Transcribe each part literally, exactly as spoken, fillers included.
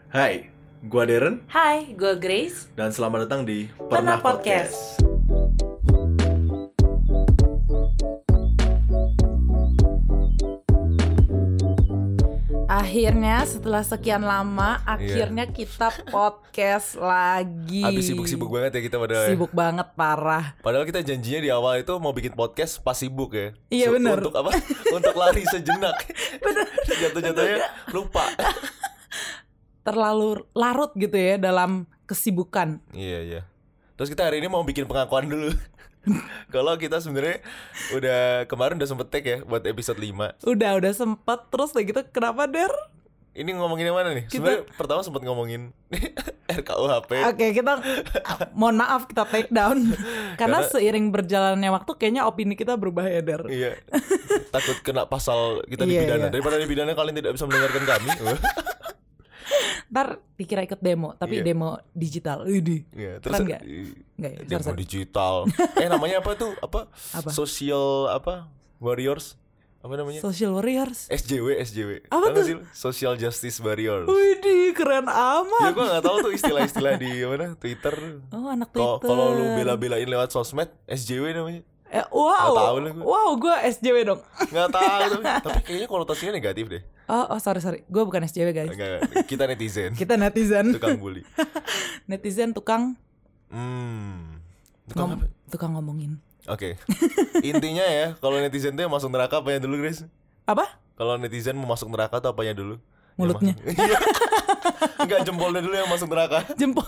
Hai, gua Darren. Hai, gue Grace. Dan selamat datang di Pernah Podcast. Akhirnya setelah sekian lama, akhirnya kita podcast lagi. Abis sibuk-sibuk banget ya kita pada. Sibuk banget, parah. Padahal kita janjinya di awal itu mau bikin podcast pas sibuk ya. Iya, so, bener. Untuk apa? Untuk lari sejenak. Bener. Jatuh-jatuhnya lupa. Terlalu larut gitu ya dalam kesibukan. Iya, iya. Terus kita hari ini mau bikin pengakuan dulu. Kalau kita sebenarnya udah kemarin udah sempet take ya buat episode lima. Udah, udah sempet. Terus kayak gitu, kenapa Der? Ini ngomongin yang mana nih? Kita... Sebenarnya pertama sempet ngomongin R K U H P. Oke, kita mohon maaf kita take down. Karena, Karena seiring berjalannya waktu kayaknya opini kita berubah ya Der. Iya. Takut kena pasal kita iya, dipidana. iya. Daripada dipidana kalian tidak bisa mendengarkan kami. Ntar dikira ikut demo, tapi iya. demo digital. Widih. Iya, terus Keren gak? Nggak ya? Demo Sorry, sorry. digital. Eh namanya apa tuh? Apa? Apa? Social apa? Warriors? Apa namanya? Social Warriors. S J W, S J W. Apa Tahu tuh? sih? Social Justice Warriors. Widih, keren amat. Ya gue gak tahu tuh istilah-istilah di mana? Twitter. Oh, anak Twitter. Kalau lu bela-belain lewat sosmed, S J W namanya. Eh, wow. Gak tahu lah gue. Wow, gue S J W dong. Gak tahu tapi, tapi kayaknya konotasinya negatif deh. Oh, oh sorry sorry, gue bukan S J W guys. Enggak, kita netizen. Kita netizen. Tukang bully. Netizen tukang. Hmm. Tukang Ngom- apa? tukang ngomongin. Oke. Okay. Intinya ya, kalau netizen tuh yang masuk neraka apanya dulu, Grace? Apa? Kalau netizen mau masuk neraka tuh apanya dulu? Mulutnya. Enggak, jempolnya dulu yang masuk neraka. Jempol.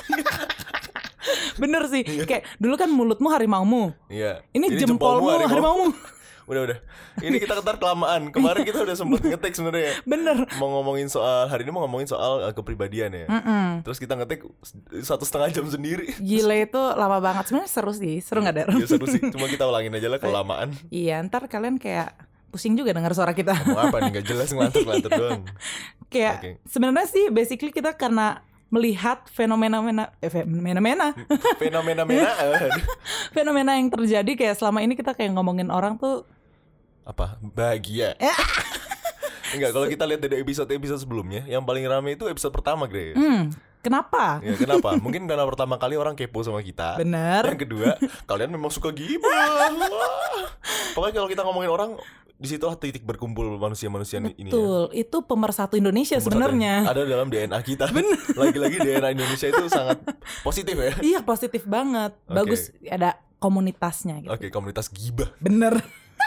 Bener sih. Kayak dulu kan mulutmu harimaumu. Iya. Ini, Ini jempolmu, jempolmu harimaumu. Udah udah. Ini kita ketar kelamaan. Kemarin kita udah sempet ngetik sebenarnya. Bener. Mau ngomongin soal hari ini mau ngomongin soal uh, kepribadian ya. Mm-mm. Terus kita ngetik satu setengah jam sendiri. Gila, itu lama banget. Sebenarnya seru sih. Seru nggak, Der? Iya seru sih. Cuma kita ulangin aja lah kelamaan. Iya, ntar kalian kayak pusing juga dengar suara kita. Mau apa nih? Gak jelas ngelantur-ngelantur doang. Kayak okay. Sebenarnya sih basically kita karena melihat fenomena-mena eh, fenomena-mena fenomena-mena fenomena yang terjadi kayak selama ini kita kayak ngomongin orang tuh apa? Bahagia. Enggak, kalau kita lihat dari episode-episode sebelumnya, yang paling ramai itu episode pertama, Grace. Hmm, kenapa? Ya, kenapa? Mungkin karena pertama kali orang kepo sama kita. Bener. Yang kedua, kalian memang suka gibah. Pokoknya kalau kita ngomongin orang, di situ titik berkumpul manusia-manusia Betul, ini. Betul, ya. Itu pemersatu Indonesia sebenarnya. Ada dalam D N A kita. Bener. Lagi-lagi D N A Indonesia itu sangat positif ya. Iya, positif banget. Okay. Bagus ada komunitasnya gitu. Oke, okay, komunitas gibah. Bener.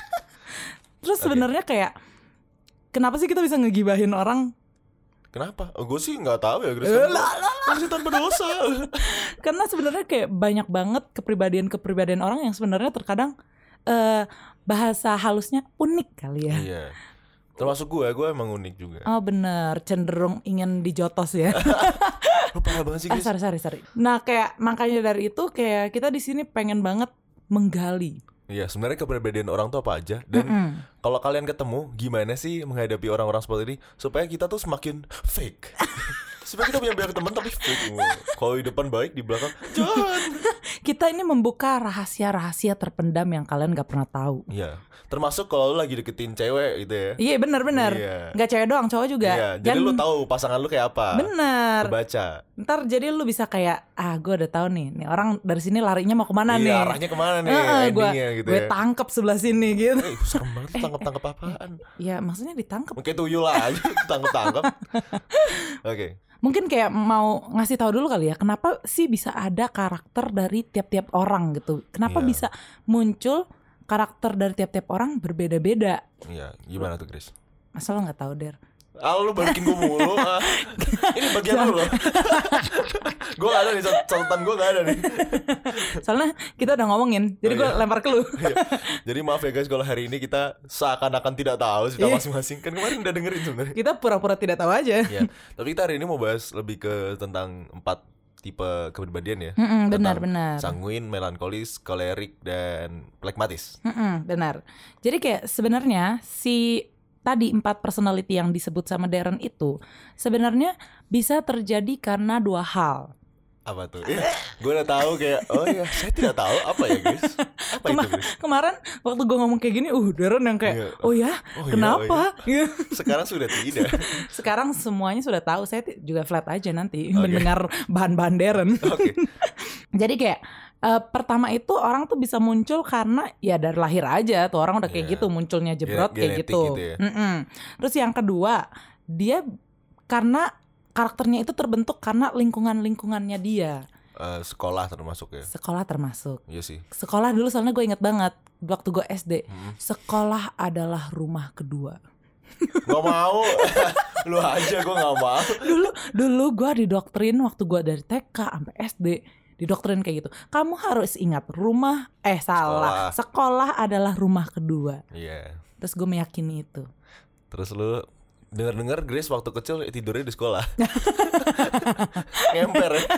Terus sebenarnya okay. kayak kenapa sih kita bisa ngegibahin orang? Kenapa? Oh, gue sih nggak tahu ya, Grace. Masih tanpa dosa. Karena sebenarnya kayak banyak banget kepribadian-kepribadian orang yang sebenarnya terkadang uh, bahasa halusnya unik kali ya. Iya. Termasuk gue, gue emang unik juga. Oh bener, cenderung ingin dijotos ya. Lu parah banget sih, Grace. Ah, sorry, sorry, sorry. Nah kayak makanya dari itu kayak kita di sini pengen banget menggali. Iya, sebenarnya kepribadian orang tuh apa aja. Dan mm-hmm. kalau kalian ketemu, gimana sih menghadapi orang-orang seperti ini supaya kita tuh semakin fake. Supaya kita punya banyak teman tapi fake. Kalau di depan baik, di belakang jahat. Kita ini membuka rahasia-rahasia terpendam yang kalian gak pernah tahu. Iya. Termasuk kalau lu lagi deketin cewek gitu ya. Iya benar-benar. Iya. Gak cewek doang, cowok juga. Iya. Jadi Dan, lu tahu pasangan lu kayak apa. Bener. Kebaca. Ntar jadi lu bisa kayak ah gue udah tahu nih, nih orang dari sini larinya mau kemana iya, nih? Iya arahnya kemana nih? Uh, endingnya gua, gitu gue ya. Gue tangkep sebelah sini gitu. Eh serem banget tangkep-tangkep apaan? Iya maksudnya ditangkep. Mungkin tuyul aja tangkep-tangkep. Oke. Okay. Mungkin kayak mau ngasih tahu dulu kali ya, kenapa sih bisa ada karakter dari tiap-tiap orang gitu? Kenapa yeah. bisa muncul karakter dari tiap-tiap orang berbeda-beda? Iya, gimana tuh, Grace? Masa lo nggak tahu, Der? Ah, lu balikin gue mulu. Ah. Ini bagian lu loh. Gue gak ada nih, catatan gue gak ada nih. Soalnya kita udah ngomongin, jadi oh, gue iya. lempar ke lu. Jadi maaf ya guys kalau hari ini kita seakan-akan tidak tahu kita masing-masing. Kan kemarin udah dengerin sebenarnya. Kita pura-pura tidak tahu aja. Ya, tapi kita hari ini mau bahas lebih ke tentang empat tipe kepribadian ya. Mm-mm, benar benar. Sanguin, melankolis, kolerik, dan plekmatis. Mm-mm, benar. Jadi kayak sebenarnya si tadi empat personality yang disebut sama Darren itu sebenarnya bisa terjadi karena dua hal. Apa tuh? Ya, gue udah tahu kayak, oh ya, saya tidak tahu apa ya guys. Apa Kema- itu guys? Kemarin waktu gue ngomong kayak gini, uh Darren yang kayak, Iya. oh ya, Oh iya, kenapa? oh iya. Sekarang sudah tidak. Sekarang semuanya sudah tahu. Saya t- juga flat aja nanti Oke. mendengar bahan-bahan Darren. Oke. Jadi kayak eh, pertama itu orang tuh bisa muncul karena ya dari lahir aja tuh orang udah kayak Iya. gitu munculnya jebrot Gen- kayak genetik gitu. gitu ya. Mm-mm. Terus yang kedua dia karena karakternya itu terbentuk karena lingkungan-lingkungannya dia. Eh, sekolah termasuk ya. Sekolah termasuk. Iya sih. Sekolah dulu soalnya gue inget banget waktu gue S D. Hmm. Sekolah adalah rumah kedua. Gak mau. Lu aja, gue gak mau. Dulu dulu gue didoktrin waktu gue dari T K sampai S D. Didoktrin kayak gitu. Kamu harus ingat rumah eh salah. Sekolah. Sekolah adalah rumah kedua. Iya. Terus gue meyakini itu. Terus lu dengar-dengar Grace waktu kecil tidurnya di sekolah. Ngemper ya.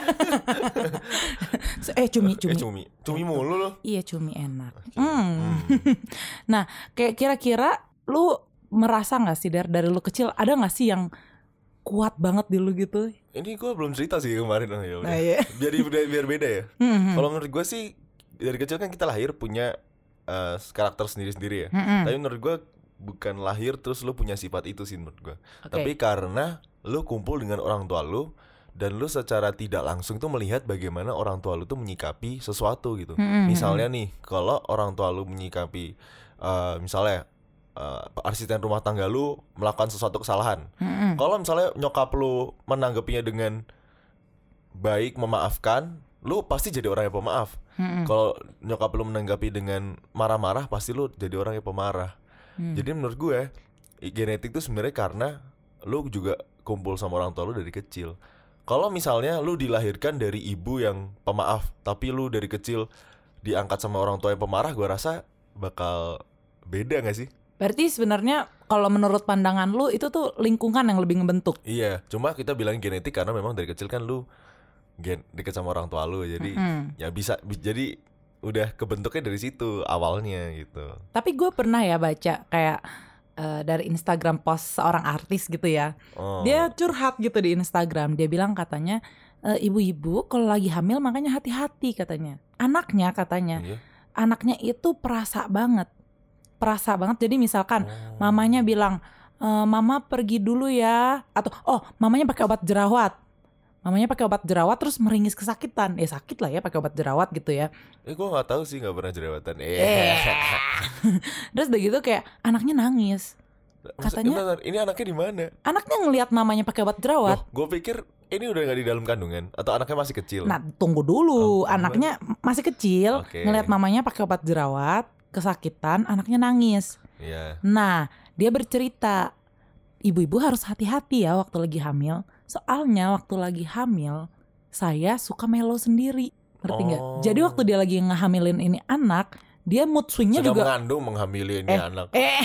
Eh cumi cumi. Eh, cumi. Cumi mulu lu. Iya cumi enak. Hmm. Nah kayak kira-kira lu merasa nggak sih dari dari lu kecil ada nggak sih yang kuat banget di lu gitu? Ini gue belum cerita sih kemarin. Oh, ya udah. Nah, iya. Biar, biar biar beda ya. Hmm. Kalau menurut gue sih dari kecil kan kita lahir punya uh, karakter sendiri-sendiri ya. Hmm. Tapi menurut gue bukan lahir terus lu punya sifat itu sih menurut gue. Oke. Tapi karena lu kumpul dengan orang tua lu dan lu secara tidak langsung tuh melihat bagaimana orang tua lu tuh menyikapi sesuatu gitu. Hmm. Misalnya nih, kalau orang tua lu menyikapi uh, misalnya uh, asisten rumah tangga lu melakukan sesuatu kesalahan. Hmm. Kalau misalnya nyokap lu menanggapinya dengan baik, memaafkan, lu pasti jadi orang yang pemaaf. Hmm. Kalau nyokap lu menanggapi dengan marah-marah, pasti lu jadi orang yang pemarah. Hmm. Jadi menurut gue genetik itu sebenarnya karena lu juga kumpul sama orang tua lu dari kecil. Kalau misalnya lu dilahirkan dari ibu yang pemaaf, tapi lu dari kecil diangkat sama orang tua yang pemarah, gue rasa bakal beda gak sih? Berarti sebenarnya kalau menurut pandangan lu itu tuh lingkungan yang lebih ngebentuk. Iya, cuma kita bilang genetik karena memang dari kecil kan lu gen deket sama orang tua lu, jadi Mm-mm. ya bisa bi- jadi udah kebentuknya dari situ awalnya gitu. Tapi gue pernah ya baca kayak eh, dari Instagram post seorang artis gitu ya. Oh. Dia curhat gitu di Instagram. Dia bilang katanya e, ibu-ibu kalau lagi hamil makanya hati-hati katanya. Anaknya katanya, Iya. anaknya itu perasa banget, perasa banget. Jadi misalkan Oh. mamanya bilang e, mama pergi dulu ya, atau oh mamanya pakai obat jerawat. Mamanya pakai obat jerawat terus meringis kesakitan. Ya sakit lah ya pakai obat jerawat gitu ya. Eh gue nggak tahu sih, nggak pernah jerawatan. Eh. Eh. Terus udah gitu kayak anaknya nangis. Katanya- Bentar, ini anaknya di mana? Anaknya ngelihat mamanya pakai obat jerawat. Gue pikir ini udah nggak di dalam kandungan atau anaknya masih kecil. Nah, tunggu dulu. Oh, Anaknya masih kecil, Oke. ngelihat mamanya pakai obat jerawat, kesakitan, anaknya nangis. Iya. Nah, dia bercerita, ibu-ibu harus hati-hati ya waktu lagi hamil. Soalnya waktu lagi hamil, saya suka melo sendiri. Ngerti nggak? Oh. Jadi waktu dia lagi ngehamilin ini anak, dia mood swingnya Sedang juga. mengandung menghamili ini Eh, anak. Eh,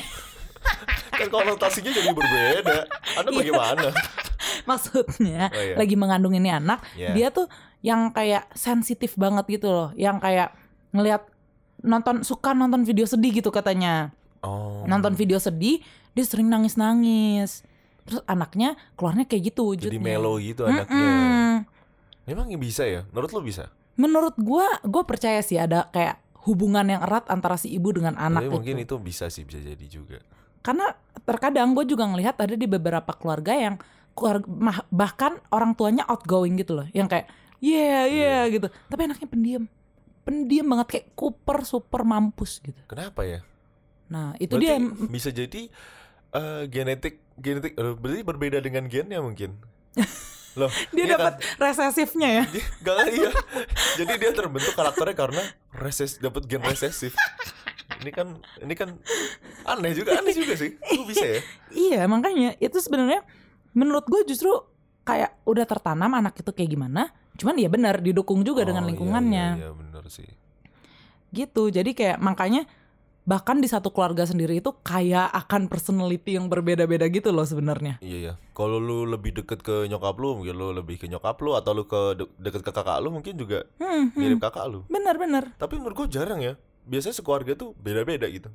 Kan konotasinya jadi berbeda. Anda Iya. bagaimana? maksudnya Oh, iya. lagi mengandung ini anak, Iya. dia tuh yang kayak sensitif banget gitu loh, yang kayak ngelihat nonton suka nonton video sedih gitu katanya. Oh. Nonton video sedih, dia sering nangis-nangis. Terus anaknya keluarnya kayak gitu Jadi wujudnya. melo gitu anaknya. Mm-mm. Memang bisa ya? Menurut lo bisa? Menurut gua, gua percaya sih ada kayak hubungan yang erat antara si ibu dengan anak Tapi itu. mungkin itu bisa sih, bisa jadi juga. Karena terkadang gue juga ngelihat ada di beberapa keluarga yang keluarga, mah- bahkan orang tuanya outgoing gitu loh, yang kayak yeah yeah gitu, tapi anaknya pendiam, pendiam banget kayak Cooper super mampus gitu. Kenapa ya? Nah itu Berarti dia bisa jadi eh, genetik genetik eh, berarti berbeda dengan gennya mungkin. Loh, dia iya dapat kan? resesifnya ya. Dia, gak iya. Jadi dia terbentuk karakternya karena reses dapat gen resesif. Ini kan ini kan aneh juga, aneh juga sih. Kok bisa ya? Iya makanya itu sebenarnya menurut gue justru kayak udah tertanam anak itu kayak gimana. Cuman ya benar didukung juga dengan Oh, iya, lingkungannya. Iya, iya benar sih. Gitu. Jadi kayak makanya bahkan di satu keluarga sendiri itu kayak akan personality yang berbeda-beda gitu loh sebenarnya. Iya ya. Kalau lu lebih deket ke nyokap lu, mungkin lu lebih ke nyokap lu, atau lu ke de- deket ke kakak lu, mungkin juga Hmm, hmm. mirip kakak lu. Benar-benar. Tapi menurut gue jarang ya. Biasanya sekeluarga tuh beda-beda gitu.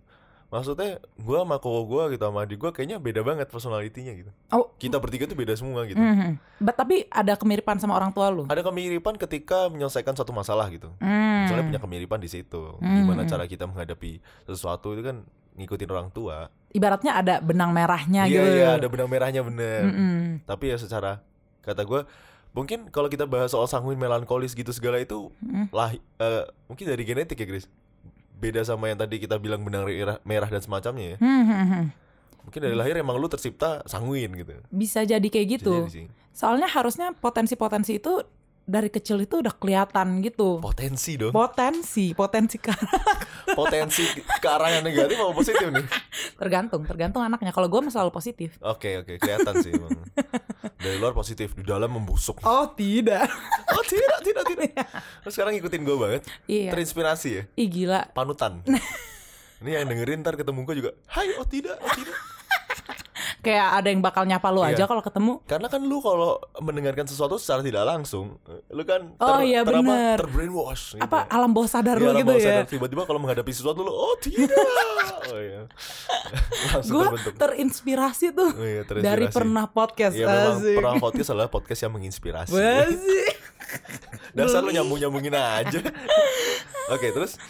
Maksudnya gue sama koko gue gitu sama adik gue kayaknya beda banget personalitinya gitu. Oh, Kita bertiga tuh beda semua gitu. mm-hmm. But, tapi ada kemiripan sama orang tua lu? Ada kemiripan ketika menyelesaikan suatu masalah gitu. Mm. Soalnya punya kemiripan di situ. Mm. Gimana cara kita menghadapi sesuatu itu kan ngikutin orang tua. Ibaratnya ada benang merahnya iya, gitu. Iya, ada benang merahnya bener. Mm-mm. Tapi ya secara kata gue, mungkin kalau kita bahas soal sanguin melankolis gitu segala itu mm. lah uh, mungkin dari genetik ya, Chris. Beda sama yang tadi kita bilang benang merah dan semacamnya ya. Hmm. Mungkin dari lahir emang lu tercipta sanguin gitu. Bisa jadi kayak gitu. Jadi soalnya harusnya potensi-potensi itu dari kecil itu udah kelihatan gitu. Potensi dong. Potensi, potensi ke Potensi ke arah yang negatif atau positif nih? Tergantung, tergantung anaknya. Kalau gue selalu positif. Oke, okay, oke, okay. Kelihatan sih emang. Dari luar positif, di dalam membusuk. Oh tidak. Oh tidak, tidak, tidak. Terus sekarang ngikutin gue banget. Iya. Terinspirasi ya. Ih gila. Panutan. Ini yang dengerin ntar ketemu gue juga. Hai, oh tidak, oh tidak. Kayak ada yang bakal nyapa lu aja iya. kalau ketemu. Karena kan lu kalau mendengarkan sesuatu secara tidak langsung, lu kan ter, oh, iya, ter, bener. ter brainwash gitu. Apa alam bawah sadar ya, lu gitu ya. Tiba-tiba kalau menghadapi sesuatu lu, oh tidak. Oh iya. Gue terinspirasi tuh oh, iya, terinspirasi. Dari pernah podcast. Iya memang pernah podcast adalah podcast yang menginspirasi. Dasar lu nyambung-nyambungin aja. Oke, okay, terus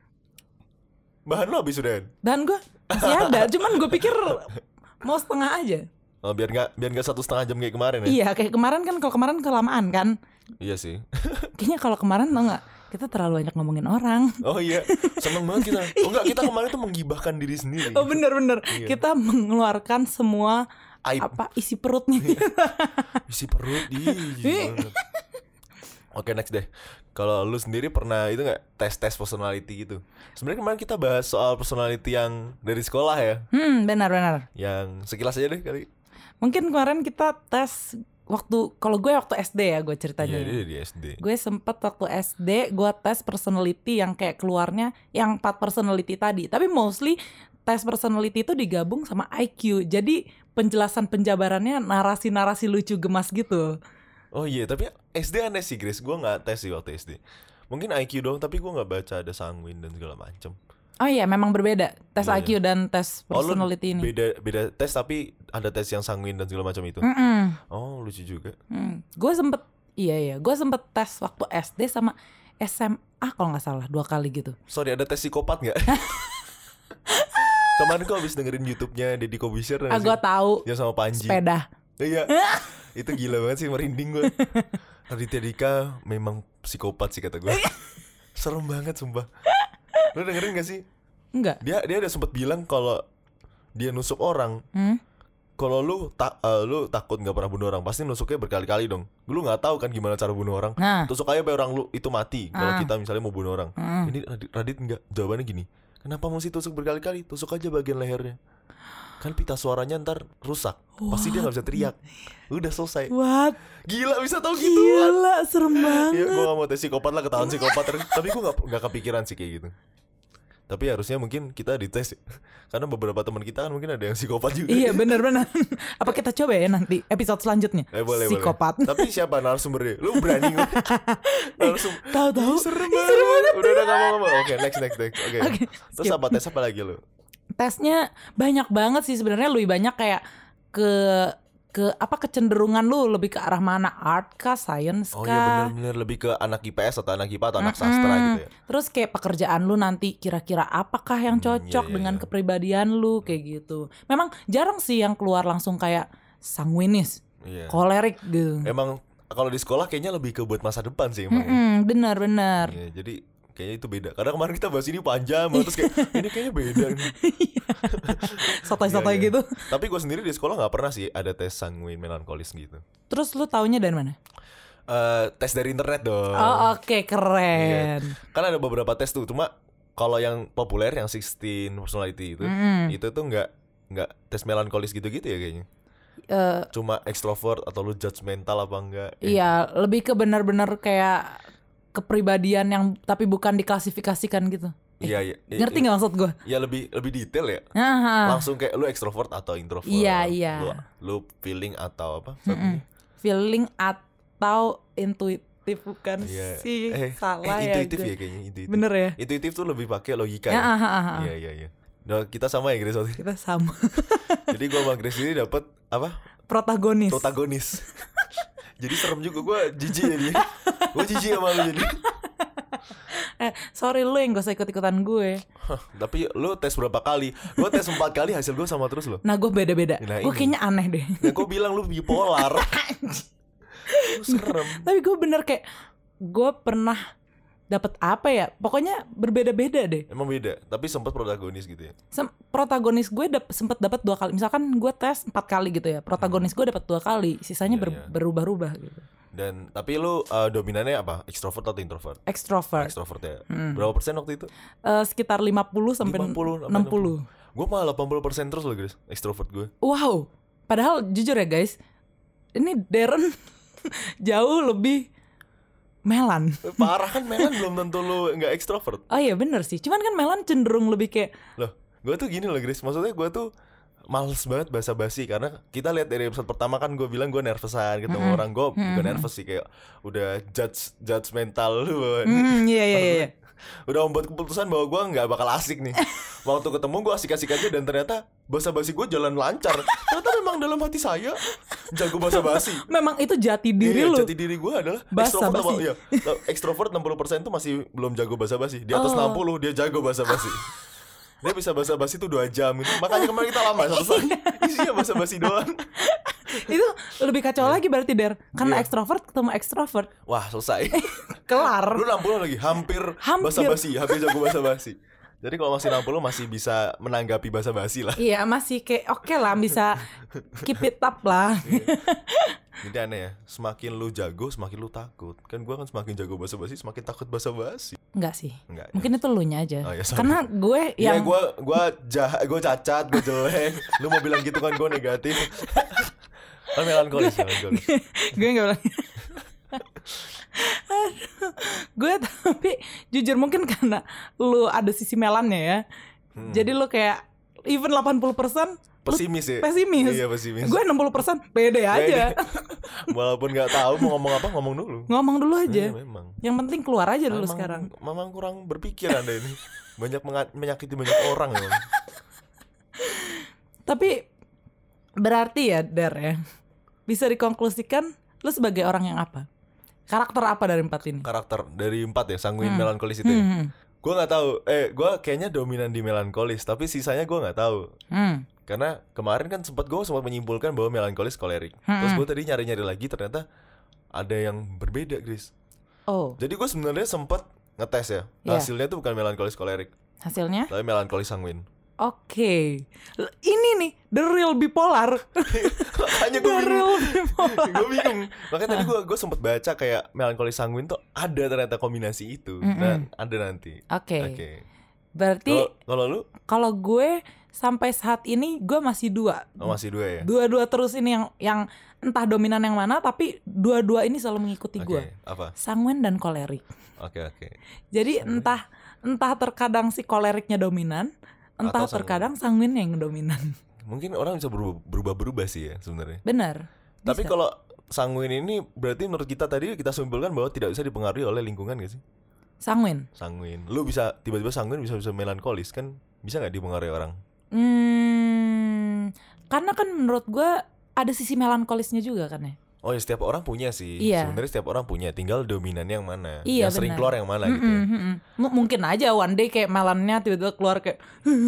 bahan lu habis sudah? Bahan gue masih ada, cuman gue pikir mau setengah aja. Oh, biar nggak biar nggak satu setengah jam kayak kemarin ya? Iya, kayak kemarin kan, kalau kemarin kelamaan kan. Iya sih. Kayaknya kalau kemarin tau nggak, kita terlalu banyak ngomongin orang. Oh iya, seneng banget kita. Oh enggak, kita kemarin tuh menggibahkan diri sendiri. Oh bener-bener, iya. Kita mengeluarkan semua aib. Apa isi perutnya. Isi perut, iya. Oke, next deh. Kalau lu sendiri pernah itu nggak tes-tes personality gitu? Sebenarnya kemarin kita bahas soal personality yang dari sekolah ya. Hmm, benar-benar. Yang sekilas aja deh kali. Mungkin kemarin kita tes waktu, kalau gue waktu S D ya gue ceritanya. Iya, dia di S D. Gue sempet waktu S D gue tes personality yang kayak keluarnya yang empat personality tadi. Tapi mostly tes personality itu digabung sama I Q. Jadi penjelasan penjabarannya narasi-narasi lucu gemas gitu. Oh iya, tapi S D aneh sih, Grace. Gue gak tes sih waktu S D. Mungkin I Q doang, tapi gue gak baca ada sanguin dan segala macem. Oh iya, memang berbeda tes yeah. I Q dan tes personality oh, ini. Beda beda tes, tapi ada tes yang sanguin dan segala macam itu. Mm-mm. Oh, lucu juga. Mm. Gue sempet, iya iya, gue sempet tes waktu S D sama S M A kalau nggak salah dua kali gitu. Sorry, ada tes psikopat nggak? Kemarin gue abis dengerin YouTube-nya Deddy Kobusher. Ah, gue tahu. Yang sama Panji. Sepeda. Iya. Itu gila banget sih, merinding gue. Raditya Dika memang psikopat sih kata gue. Serem banget sumpah. Lu dengerin gak sih? Enggak. Dia dia ada sempat bilang kalau dia nusuk orang. Hmm? Kalau lu tak uh, lu takut nggak pernah bunuh orang, pasti nusuknya berkali-kali dong. Lu nggak tahu kan gimana cara bunuh orang. Nah. Tusuk aja sampai orang lu itu mati. Kalau ah. kita misalnya mau bunuh orang. Hmm. Ini Radit, Radit enggak. Jawabannya gini. Kenapa mesti tusuk berkali-kali? Tusuk aja bagian lehernya. Kan pita suaranya ntar rusak. What? Pasti dia gak bisa teriak. Udah selesai. What? Gila bisa tahu gitu. Gila, serem banget. Ya gue gak mau tes psikopat lah, ketahuan psikopat. Tapi gue gak, gak kepikiran sih kayak gitu. Tapi harusnya mungkin kita dites. Karena beberapa teman kita kan mungkin ada yang psikopat juga. Iya benar-benar. Apa kita coba ya nanti episode selanjutnya eh, boleh, psikopat boleh. Tapi siapa narasumbernya? Lu berani gak? Narsum... Tahu-tahu serem banget. Udah udah gak mau. Oke, next next next. Oke. Okay. Okay, terus apa tes apa lagi lu? Tesnya banyak banget sih sebenarnya, lebih banyak kayak ke ke apa kecenderungan lu lebih ke arah mana, art kah, science kah? Oh iya benar-benar lebih ke anak I P S atau anak I P A atau anak mm-hmm. sastra gitu ya. Terus kayak pekerjaan lu nanti kira-kira apakah yang cocok hmm, yeah, yeah, dengan yeah. kepribadian lu kayak gitu. Memang jarang sih yang keluar langsung kayak sanguinis, yeah. kolerik gitu. Emang kalau di sekolah kayaknya lebih ke buat masa depan sih emang. Mm-hmm, benar-benar. Yeah, jadi kayaknya itu beda. Karena kemarin kita bahas ini panjang banget, terus kayak ini kayaknya beda nih. Sotoy-sotoy ya, ya. gitu. Tapi gue sendiri di sekolah gak pernah sih ada tes sanguin melankolis gitu. Terus lu taunya dari mana? Uh, tes dari internet dong. Oh oke, okay, keren. Iya. Kan ada beberapa tes tuh. Cuma kalau yang populer yang sixteen personality itu, mm. itu tuh gak, gak tes melankolis gitu-gitu ya kayaknya. Uh, Cuma extrovert atau lu judgmental apa enggak. Iya, ya. Lebih ke benar-benar kayak kepribadian yang tapi bukan diklasifikasikan gitu. Iya, iya. Eh, ngerti nggak maksud gue? Iya lebih lebih detail ya. Aha. Langsung kayak lu extrovert atau introvert. Iya iya. Lu, lu feeling atau apa? Feeling atau intuitif bukan yeah. sih eh, salah eh, ya. Intuitif ya kayaknya. Intuitif. Bener ya. Intuitif tuh lebih pakai logika. Ya, ya? aha, aha. Iya iya iya. Nah, kita sama ya Grace waktu itu. Kita sama. Jadi gue sama Grace ini dapat apa? Protagonis. Protagonis. Jadi serem juga, gue jijik jadi. Gue jijik sama lu jadi. Eh sorry lu yang gak usah ikut-ikutan gue. Hah, tapi lu tes berapa kali? Gue tes empat kali, hasil gue sama terus loh. Nah gue beda-beda. Nah, Gue kayaknya aneh deh. Nah, gue bilang lu bipolar. Lu serem. Tapi gue bener kayak gue pernah dapat apa ya? Pokoknya berbeda-beda deh. Emang beda, tapi sempat protagonis gitu ya. Sem- protagonis gue dap- sempat dapat dua kali. Misalkan gue tes empat kali gitu ya. Protagonis gue dapat dua kali. Sisanya Iya, ber- iya. berubah-ubah gitu. Dan tapi lu uh, dominannya apa? Extrovert atau introvert? Extrovert. Extrovert ya. Hmm. Berapa persen waktu itu? Eh, sekitar lima puluh sampai lima puluh, enam puluh. Gue malah delapan puluh persen terus loh guys, extrovert gue. Wow. Padahal jujur ya guys, ini Darren jauh lebih Melan. Parah kan, Melan belum tentu lu nggak extrovert. Oh iya bener sih. Cuman kan Melan cenderung lebih kayak Loh, gue tuh gini loh Grace, maksudnya gue tuh males banget basa-basi. Karena kita lihat dari episode pertama kan gue bilang gue nervousan ketemu Mm-mm. orang. Gue bukan Mm-mm. nervous sih, kayak udah judge judgmental lu. Hmm iya iya iya. Udah membuat keputusan bahwa gue nggak bakal asik nih. Waktu ketemu gue asik-asik aja, dan ternyata basa-basi gue jalan lancar. Ternyata memang dalam hati saya jago basa-basi. Memang itu jati diri Iya, lu. jati diri gue adalah Basa-basi. extrovert. Iya, extrovert enam puluh persen tuh masih belum jago basa-basi. Di atas Oh. enam puluh dia jago basa-basi. Dia bisa basa-basi tuh dua jam gitu. Makanya kemarin kita lama satu setengah. Isinya basa-basi doang. Itu lebih kacau lagi berarti Der. Karena Iya. ekstrovert ketemu ekstrovert. Wah, selesai. Kelar. Lu enam puluh lagi, hampir, Hampir. basa-basi, hampir jago basa-basi. Jadi kalau masih enam puluh masih bisa menanggapi basa-basi lah. Iya masih kayak oke lah bisa keep it up lah. Jadi aneh ya, semakin lu jago semakin lu takut. Kan gua kan semakin jago basa-basi semakin takut basa-basi. Enggak sih. Enggak. Mungkin itu lu nya aja. Oh, iya, sorry. Karena gue Iya, yang gue gue jahat, gue cacat, gue jelek. Lu mau bilang gitu kan, gue negatif. Kan melankolis, melankolis. gue nggak bilang. Aduh, gue tapi jujur mungkin karena lu ada sisi melannya ya. Hmm. Jadi lu kayak even delapan puluh persen Pesimis ya. pesimis. Iya, pesimis. Gue enam puluh persen pede aja. Walaupun nggak tahu mau ngomong apa, ngomong dulu. Ngomong dulu Iya, aja. memang. Yang penting keluar aja dulu Memang- sekarang. Memang kurang berpikir Anda ini. Banyak menga- menyakiti banyak orang ya. Tapi berarti ya Dar ya, bisa dikonklusikan lu sebagai orang yang apa? Karakter apa dari empat ini? Karakter dari empat ya, sanguin, Hmm. melankolis itu ya. Hmm. Gue nggak tahu. Eh, gue kayaknya dominan di melankolis, tapi sisanya gue nggak tahu. Hmm. Karena kemarin kan sempat gue sempat menyimpulkan bahwa melankolis kolerik. Hmm. Terus gue tadi nyari-nyari lagi, ternyata ada yang berbeda, Chris. Oh, Jadi gue sebenarnya sempat ngetes ya. Iya. Hasilnya tuh bukan melankolis kolerik, hasilnya? tapi melankolis sanguin. Oke. L- Ini nih the real bipolar. Makanya gue The bingung. real bipolar. Gue bingung. Makanya tadi gue gue sempat baca kayak melankolis sanguin tuh ada ternyata kombinasi itu. Mm-mm. Dan ada nanti. Oke. Oke. Berarti Kalau kalau lu kalau gue sampai saat ini gue masih dua. oh, masih dua ya. Dua-dua terus ini yang yang entah dominan yang mana, tapi dua-dua ini selalu mengikuti Oke. gue. Apa? Sanguin dan kolerik. Oke oke. Jadi entah entah terkadang si koleriknya dominan, entah Atau sanguin. terkadang sanguin yang dominan. Mungkin orang bisa berubah- berubah-berubah sih ya sebenarnya. Benar. Tapi Bisa. kalau sanguin ini berarti menurut kita tadi kita simpulkan bahwa tidak bisa dipengaruhi oleh lingkungan gak sih? sanguin. Sanguin. Lu bisa tiba-tiba sanguin bisa bisa melankolis kan? Bisa nggak dipengaruhi orang? Hmm, karena kan menurut gue ada sisi melankolisnya juga kan ya. Oh ya, setiap orang punya sih. Iya. Sebenarnya setiap orang punya, tinggal dominan yang mana. Iya, yang sering benar. keluar yang mana gitu. Mm-mm, Ya. mm-mm. M- Mungkin aja one day kayak melannya tiba-tiba keluar kayak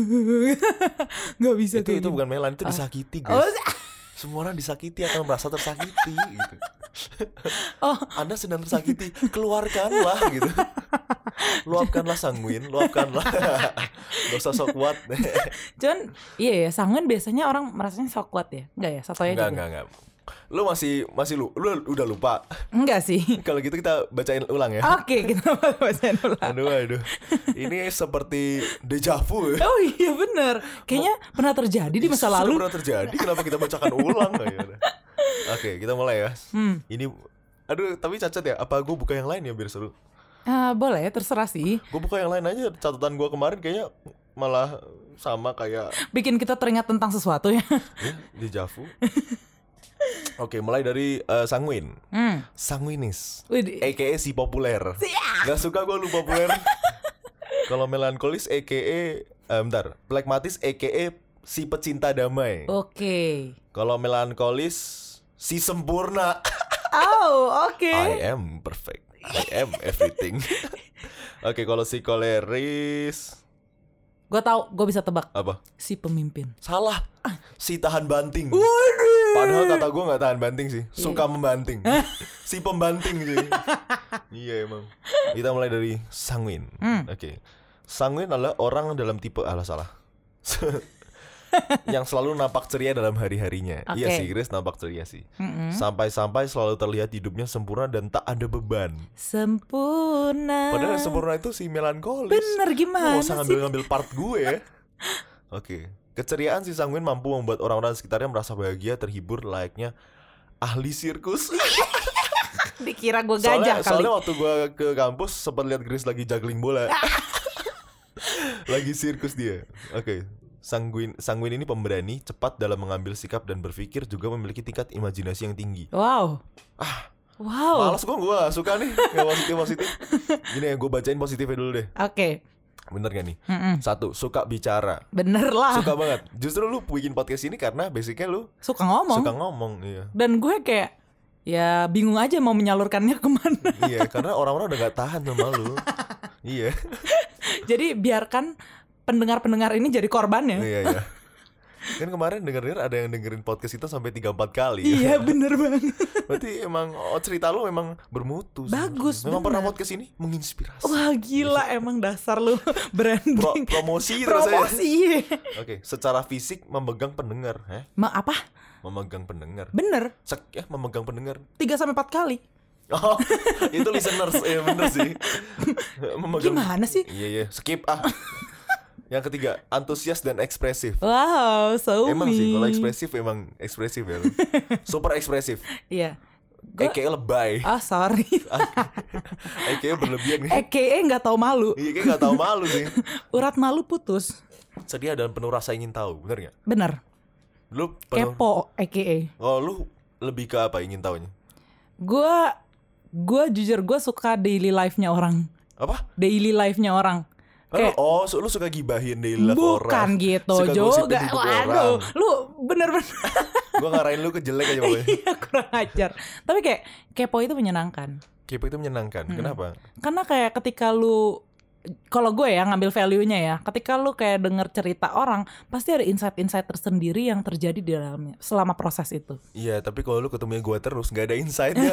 nggak bisa Itu kayak itu gitu. bukan melan, itu Ah. disakiti, Oh, guys. Semua orang disakiti akan merasa tersakiti gitu. oh, Anda sedang tersakiti, keluarkanlah gitu. Luapkanlah sanguin, luapkanlah. Gak usah sok kuat. cuman iya ya sanguin biasanya orang merasanya sok kuat ya, enggak ya satu Enggak, aja juga. enggak, enggak. Lu masih masih lu, lu udah lupa. Enggak sih. Kalau gitu kita bacain ulang ya. Oke, kita bacain ulang. Aduh, aduh. Ini seperti deja vu ya. Oh iya bener. Kayaknya pernah terjadi di masa Sudah lalu. pernah terjadi, kenapa kita bacakan ulang? Oh, ya udah. Oke, kita mulai ya. Hmm. Ini, aduh, tapi cacat ya. Apa gue buka yang lain ya biar seru? Ah, boleh, terserah sih. Gue buka yang lain aja. Catatan gue kemarin kayaknya malah sama kayak Bikin kita teringat tentang sesuatu ya. ya, deja vu. Oke, mulai dari eh, sanguin. Hmm. Sanguinis. Widih. A K A si populer. Gak suka gue lu populer. Kalau melankolis A K A eh, bentar. Plekmatis aka si pecinta damai. Oke. Okay. Kalau melankolis si sempurna. Oh, oke. Okay. I am perfect. I am everything. Oke, okay, kalau si koleris, gue tahu, gue bisa tebak. Apa? Si pemimpin. Salah. Si tahan banting. Waduh. Padahal kata gue nggak tahan banting sih, suka yeah. membanting. Si pembanting sih. Iya emang. Kita mulai dari sanguin. Hmm. Oke. Okay. Sanguin adalah orang dalam tipe alah salah. Yang selalu nampak ceria dalam hari-harinya. Okay. Iya sih, Grace nampak ceria sih. Mm-hmm. Sampai-sampai selalu terlihat hidupnya sempurna dan tak ada beban. Sempurna. Padahal sempurna itu si melankolis. Bener gimana Nggak usah sih? ngambil-ngambil part gue ya. Oke. Okay. Keceriaan si sanguin mampu membuat orang-orang sekitarnya merasa bahagia, terhibur layaknya ahli sirkus. Dikira gue soalnya, gajah kali. Soalnya waktu gue ke kampus sempat lihat Grace lagi juggling bola. Lagi sirkus dia. Oke. Okay. Sanguin, sanguin ini pemberani, cepat dalam mengambil sikap dan berpikir, juga memiliki tingkat imajinasi yang tinggi. Wow. Ah, wow. Males gue, gue gak suka nih yang positif-positif. Gini ya, gue bacain positifnya dulu deh. Oke. Okay. Bener gak nih? Mm-mm. Satu, suka bicara. Bener lah. Suka banget. Justru lu bikin podcast ini karena basicnya lu suka ngomong. Suka ngomong, iya. Dan gue kayak, ya bingung aja mau menyalurkannya kemana. Iya, karena orang-orang udah gak tahan sama lu. Iya. Jadi biarkan pendengar-pendengar ini jadi korbannya. Iya, iya. Kan kemarin denger-denger ada yang dengerin podcast kita sampai tiga empat kali. Iya, bener banget. Berarti emang oh, cerita lu memang bermutu. Bagus, memang bener. pernah podcast ini menginspirasi. Wah, gila emang dasar lu branding. Pro, promosi Promosi. Oke, secara fisik memegang pendengar, eh? Ma apa? Memegang pendengar. Bener. Sek ya, memegang pendengar. tiga sampai empat kali. Oh, itu listeners. Ya bener sih. Memegang. Gimana sih? Iya, iya, skip ah. Yang ketiga, antusias dan ekspresif. Wow, so Emang me. sih, kalau ekspresif emang ekspresif ya. Super ekspresif. Iya. Gua... Eke lebay. Ah, sorry. Eke berlebihan. Eke nggak tahu malu. Iya, Eke nggak tahu malu sih. Urat malu putus. Sedia dan penuh rasa ingin tahu, bener nggak? Bener. Lu penuh... Kepo, Eke. Oh, lu lebih ke apa ingin tahunya? Gue, gue jujur gue suka daily life-nya orang. Apa? Daily life-nya orang. Kayak, oh, so, lu suka gibahin daily life orang. Bukan gitu juga. Waduh, lu bener-bener. Gue ngarahin lu kejelek aja pokoknya. Iya, kurang ajar. Tapi kayak kepo itu menyenangkan. Kepo itu menyenangkan. Hmm. Kenapa? Karena kayak ketika lu, kalau gue ya ngambil value-nya ya, ketika lu kayak denger cerita orang, pasti ada insight-insight tersendiri yang terjadi di dalamnya selama proses itu. Iya, tapi kalau lu ketemunya gue terus gak ada insight-nya.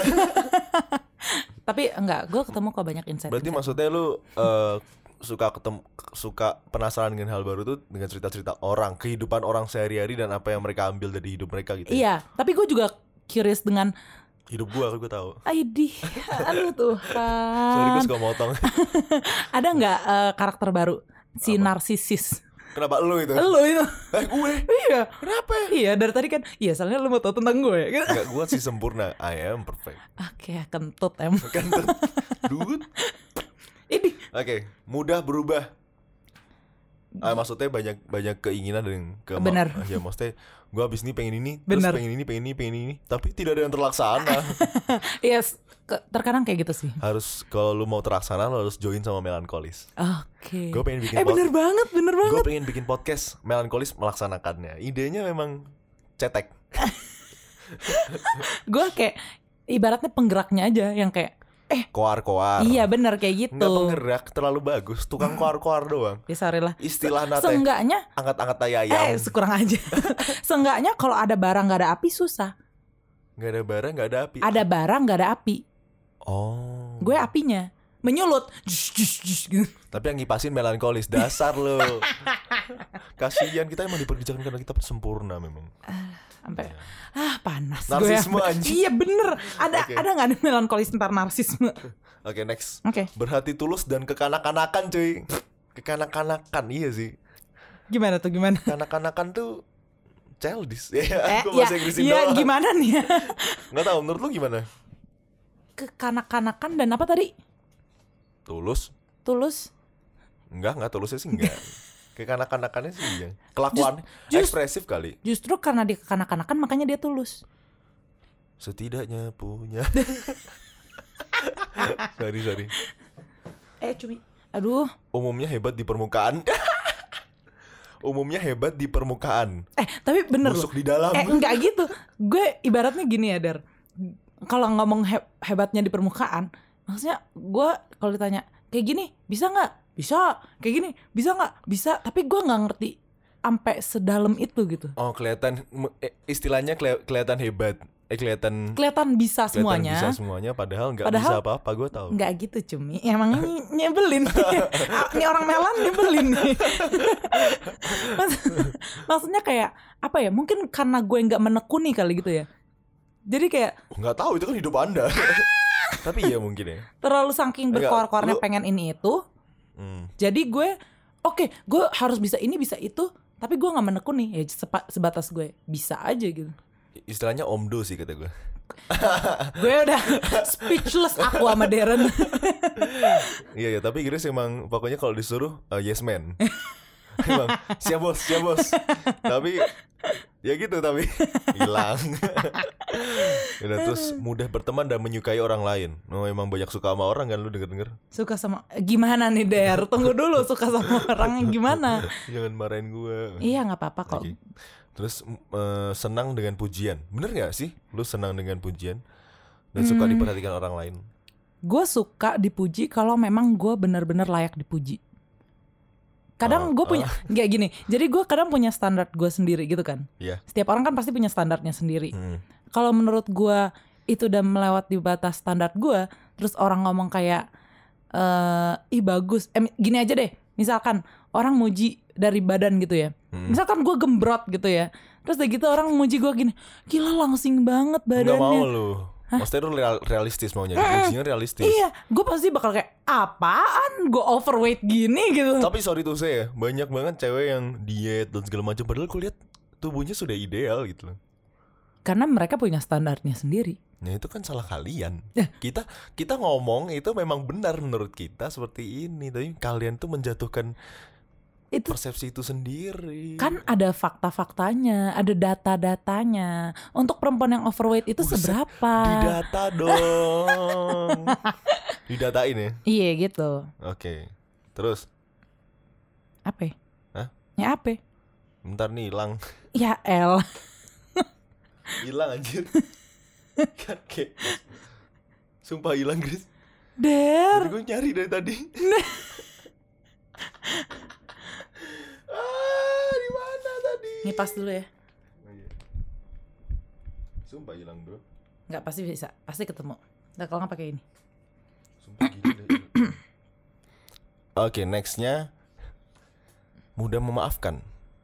Tapi enggak, gue ketemu kok banyak insight. Berarti insight. Maksudnya lu uh, suka ketemu, suka penasaran dengan hal baru tuh dengan cerita-cerita orang, kehidupan orang sehari-hari dan apa yang mereka ambil dari hidup mereka gitu. Iya, ya? Tapi gue juga curious dengan hidup gue, gue tahu. Aidih, aduh Tuhan. Sorry, gue suka motong. Ada nggak uh, karakter baru si apa? narsisis? Kenapa lu itu? Lu itu? Eh gue? Iya. Kenapa? Iya, dari tadi kan. Iya, soalnya lu mau tahu tentang gue. Enggak, gue sih sempurna. I am perfect. Oke, okay, kentut em. Kentut. Dude. Ini. Oke, okay, mudah berubah. Ah, maksudnya banyak banyak keinginan dan ke bener. Ya maksudnya gue abis ini pengen ini, bener. terus pengen ini, pengen ini, pengen ini, tapi tidak ada yang terlaksana. Yes, terkadang kayak gitu sih. Harus kalau lu mau terlaksana lu harus join sama melankolis. Oke. Okay. Gue pengen bikin. Eh bener pod- banget, bener banget. Gue pengen bikin podcast, melankolis melaksanakannya. Idenya memang cetek. Gue kayak ibaratnya penggeraknya aja yang kayak eh koar-koar. Iya benar kayak gitu. Nggak penggerak, terlalu bagus. Tukang koar-koar doang. Ya sorry lah. Istilah nate. Seenggaknya angkat-angkat tai ayam. Eh kurang aja. Seenggaknya kalau ada barang gak ada api susah. Gak ada barang gak ada api. Ada barang gak ada api. Oh. Gue apinya menyulut. Jus, jus, jus, gitu. Tapi yang ngipasin melankolis. Dasar lo. Kasihan, kita emang diperbicarkan karena kita sempurna memang. Uh, sampai ya. Ah panas. Narsisme anjing. Iya bener. Ada okay. ada nggak ada melankolis tentang narsisme? Oke okay, next. Oke. Okay. Berhati tulus dan kekanak-kanakan cuy. Kekanak-kanakan iya sih. Gimana tuh gimana? Kanak-kanakan tuh childish. Ya, eh, aku bahasa ya, Inggrisin ya, doang. Gimana nih ya? Nggak tahu menurut lu gimana? Kekanak-kanakan dan apa tadi? Tulus. Tulus? Enggak, enggak tulusnya sih enggak. Kekanak-kanakannya sih iya. Kelakuan just, ekspresif kali. Justru karena dia kekanak-kanakan makanya dia tulus. Setidaknya punya. sorry sorry. Eh cumi. Aduh. Umumnya hebat di permukaan. umumnya hebat di permukaan. Eh tapi bener loh. Busuk di dalam. Eh enggak gitu. Gue ibaratnya gini ya Dar. Kalau ngomong he- hebatnya di permukaan, maksudnya gue kalau ditanya kayak gini bisa nggak? Bisa. Kayak gini bisa nggak? Bisa. Tapi gue nggak ngerti sampai sedalam itu gitu. Oh kelihatan eh, istilahnya keli- kelihatan hebat. Eh kelihatan Kelihatan bisa kelihatan semuanya. bisa semuanya padahal nggak Padahal bisa apa-apa, gue tahu. Nggak gitu Cumi. Emang ini nyebelin. Ini orang Melan nyebelin nih. Maksud- Maksudnya kayak apa ya? Mungkin karena gue nggak menekuni kali gitu ya. Jadi kayak Nggak tahu, itu kan hidup Anda. Tapi iya mungkin ya. terlalu saking Enggak, berkoar-koarnya lu- pengen ini itu. Hmm. Jadi gue oke, gue harus bisa ini bisa itu. Tapi gue nggak menekuni. Ya sepa- sebatas gue bisa aja gitu. Istilahnya omdo sih kata gue. Gue udah speechless aku sama Darren. Iya ya, tapi Chris emang pokoknya kalau disuruh uh, yes man. Emang siap bos, siap bos. Tapi ya gitu tapi hilang. Udah terus mudah berteman dan menyukai orang lain. Oh emang banyak suka sama orang kan lu denger-denger. Suka sama gimana nih Der? Tunggu dulu, suka sama orang yang gimana? Jangan marahin gue. Iya nggak apa-apa kok. Oke. Terus uh, senang dengan pujian. Bener gak sih lu senang dengan pujian dan suka Hmm. diperhatikan orang lain? Gue suka dipuji kalau memang gue benar-benar layak dipuji. Kadang Oh, gue punya kayak gini. Jadi gue kadang punya standar gue sendiri gitu kan. Iya. Setiap orang kan pasti punya standarnya sendiri. Hmm. Kalau menurut gue itu udah melewati batas standar gue, terus orang ngomong kayak eh ih bagus. Eh gini aja deh. Misalkan orang muji dari badan gitu ya. Hmm. Misalkan gue gembrot gitu ya. Terus udah gitu orang muji gue gini, gila langsing banget badannya. Gak mau lu. Maksudnya lu real- realistis maunya. Pujinya realistis. Iya, gue pasti bakal kayak apaan? Gue overweight gini gitu. Tapi sorry tuh saya, banyak banget cewek yang diet dan segala macam. Padahal gue lihat tubuhnya sudah ideal gitu loh. Karena mereka punya standarnya sendiri. Nah itu kan salah kalian. Ya. Kita kita ngomong itu memang benar menurut kita seperti ini. Tapi kalian tuh menjatuhkan Itu persepsi itu sendiri. kan ada fakta-faktanya, ada data-datanya. Untuk perempuan yang overweight itu Buset, seberapa? Didata dong. Didatain ya. Iya gitu. Oke. Terus Apa? Hah? Ya apa? bentar nih hilang. Ya El. Hilang anjir. Kan kayak sumpah hilang Chris. Der. Jadi gue nyari dari tadi. Ah, di mana tadi? Ngipas dulu ya. Oh, iya. Sumpah hilang bro. Nggak pasti bisa, pasti ketemu. Nah kalau nggak pakai ini. Sumpah gila deh. Oke, nextnya mudah memaafkan.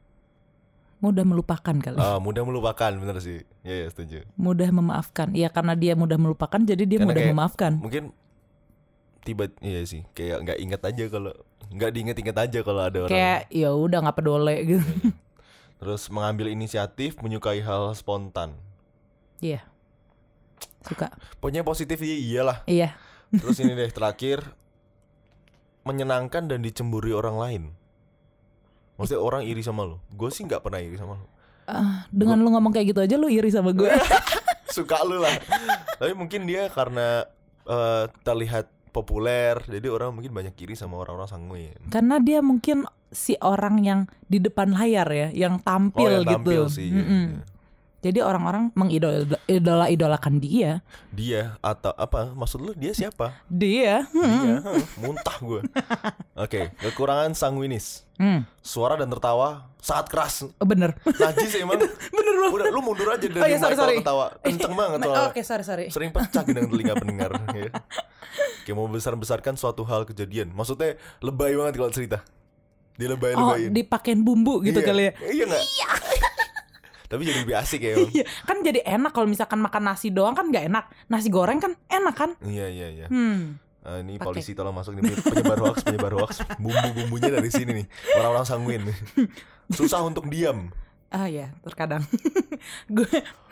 Mudah melupakan kali. Ah, mudah melupakan, bener sih. Ya, ya setuju. Mudah memaafkan. Iya karena dia mudah melupakan, jadi dia Karena mudah kayak memaafkan. Mungkin tiba, iya sih. Kayak nggak ingat aja kalau nggak diinget-inget aja kalau ada orang. Kayak ya udah nggak peduli gitu. Terus mengambil inisiatif, menyukai hal spontan. Iya. Suka. Pokoknya positif iya iyalah. Iya. Terus ini deh terakhir, menyenangkan dan dicemburi orang lain. Maksudnya orang iri sama lo. Gue sih nggak pernah iri sama lo. Uh, dengan lu ngomong kayak gitu aja lu iri sama gue. Suka lu lah. Tapi mungkin dia karena uh, terlihat populer, jadi orang mungkin banyak iri sama orang-orang sanguin. Karena dia mungkin si orang yang di depan layar ya, yang tampil Oh, yang gitu. tampil sih, iya, Mm-mm. iya. Jadi orang-orang mengidola-idolakan dia. Dia atau apa? Maksud lu dia siapa? Dia. Hmm. Dia, huh, muntah gue. Oke, kekurangan sanguinis. Hmm. Suara dan tertawa sangat keras. Oh, bener. Najis emang. Bener loh. Udah lu mundur aja dari Oh, iya, mic sorry, kalau sorry. ketawa. Kenceng banget Oke, soalnya. okay, sorry sorry. Sering pecah dengan telinga pendengar ya. Kayak mau besar-besarkan suatu hal kejadian. Maksudnya lebay banget kalau cerita. Dia Oh, lebay-lebayin. dipakein bumbu gitu Iya. kali ya. Iya gak? Tapi jadi lebih asik ya emang. Iya, kan jadi enak kalau misalkan makan nasi doang kan nggak enak. Nasi goreng kan enak kan? Iya iya iya. Hmm. Ah, ini Oke. polisi tolong masuk nih, penyebar hoax, penyebar hoax. Bumbu-bumbunya dari sini nih. Orang-orang sanguin. Susah untuk diam. Ah ya, terkadang. Gue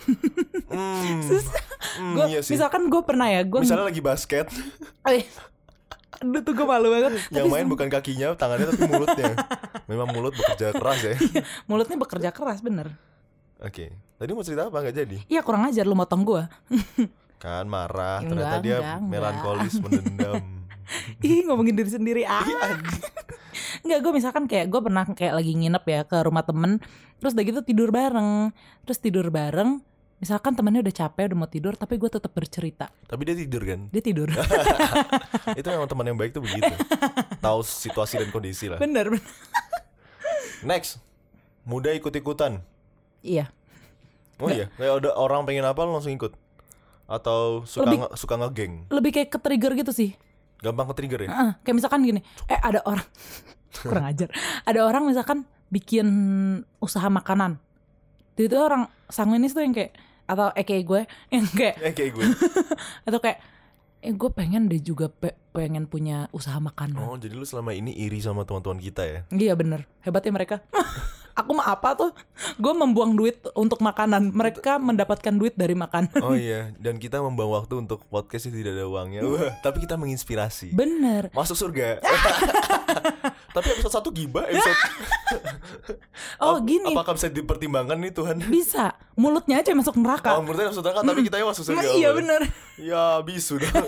Hmm. Hmm, gue iya sih. misalkan gue pernah ya, gue Misalnya lagi basket, Eh, aduh tuh gue malu banget. yang Tapi main bukan kakinya, tangannya tapi mulutnya. Memang mulut bekerja keras ya. mulutnya bekerja keras bener. Oke. Tadi mau cerita apa? Gak jadi. Iya kurang ajar lu motong gue. Kan marah, Enggak, ternyata dia enggak, enggak. melankolis, mendendam. Ih ngomongin diri sendiri ah. Enggak, gue misalkan kayak gue pernah kayak lagi nginep ya ke rumah temen, terus udah gitu tidur bareng, terus tidur bareng. Misalkan temennya udah capek, udah mau tidur, tapi gue tetap bercerita. Tapi dia tidur kan? Dia tidur. Itu memang teman yang baik tuh begitu. Tahu situasi dan kondisi lah. Bener, bener. Next, muda ikut-ikutan. Iya. Oh iya, kayak ada orang pengen apa lo langsung ikut. Atau suka Lebih- nge- suka ngegeng. Lebih kayak ke-trigger gitu sih. Gampang ke-trigger ya? Heeh, kayak misalkan gini, eh ada orang kurang ajar. Ada orang misalkan bikin usaha makanan. Itu orang sanguinis tuh yang kayak, atau eh kayak gue yang kayak Eh kayak gue. atau kayak eh gue pengen deh juga pe- pengen punya usaha makanan. Oh, jadi lu selama ini iri sama teman-teman kita ya? Iya bener, hebatnya mereka. Aku mah apa tuh? Gue membuang duit untuk makanan, mereka mendapatkan duit dari makanan. Oh iya, dan kita membuang waktu untuk podcast yang tidak ada uangnya. Wah, tapi kita menginspirasi. Bener. Masuk surga. Tapi episode satu gibah, episode Oh Ap- gini, Apakah bisa dipertimbangkan nih Tuhan? bisa. Mulutnya aja masuk neraka. Oh, menurutnya masuk neraka, tapi kita yang masuk surga. Nah, iya Allah. bener. Ya bisu dong.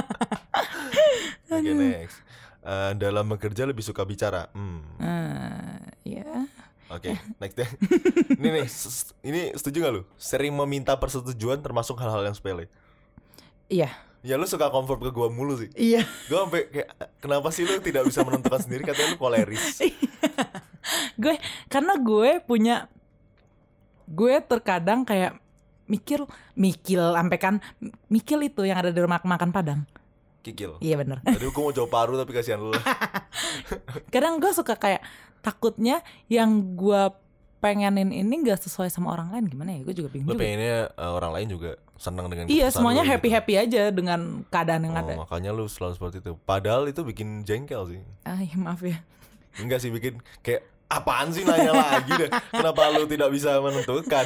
Oke, next. Eh, dalam bekerja lebih suka bicara. Hmm. Nah, ya. Oke, next deh. Ini nih, s- ini setuju gak lu? Sering meminta persetujuan termasuk hal-hal yang sepele. Iya. Ya lu suka comfort ke gua mulu sih. Iya. Gua sampai kayak, kenapa sih lu tidak bisa menentukan sendiri? Katanya lu koleris. Gue karena gue punya, gue terkadang kayak mikir mikil sampai kan mikil itu yang ada di rumah makan Padang. Kikil. Iya bener. Tadi gua mau jawab paru tapi kasihan lu lah. Kadang gue suka kayak takutnya yang gue pengenin ini gak sesuai sama orang lain, gimana ya? Gue juga bingung Lu juga. pengennya uh, orang lain juga senang dengan Iya, keputusan semuanya lu gitu. happy-happy aja dengan keadaan yang Oh, ada. makanya lu selalu seperti itu. Padahal itu bikin jengkel sih. Ah, iya, maaf ya. Enggak sih, bikin kayak apaan sih nanya lagi deh. Kenapa lu tidak bisa menentukan?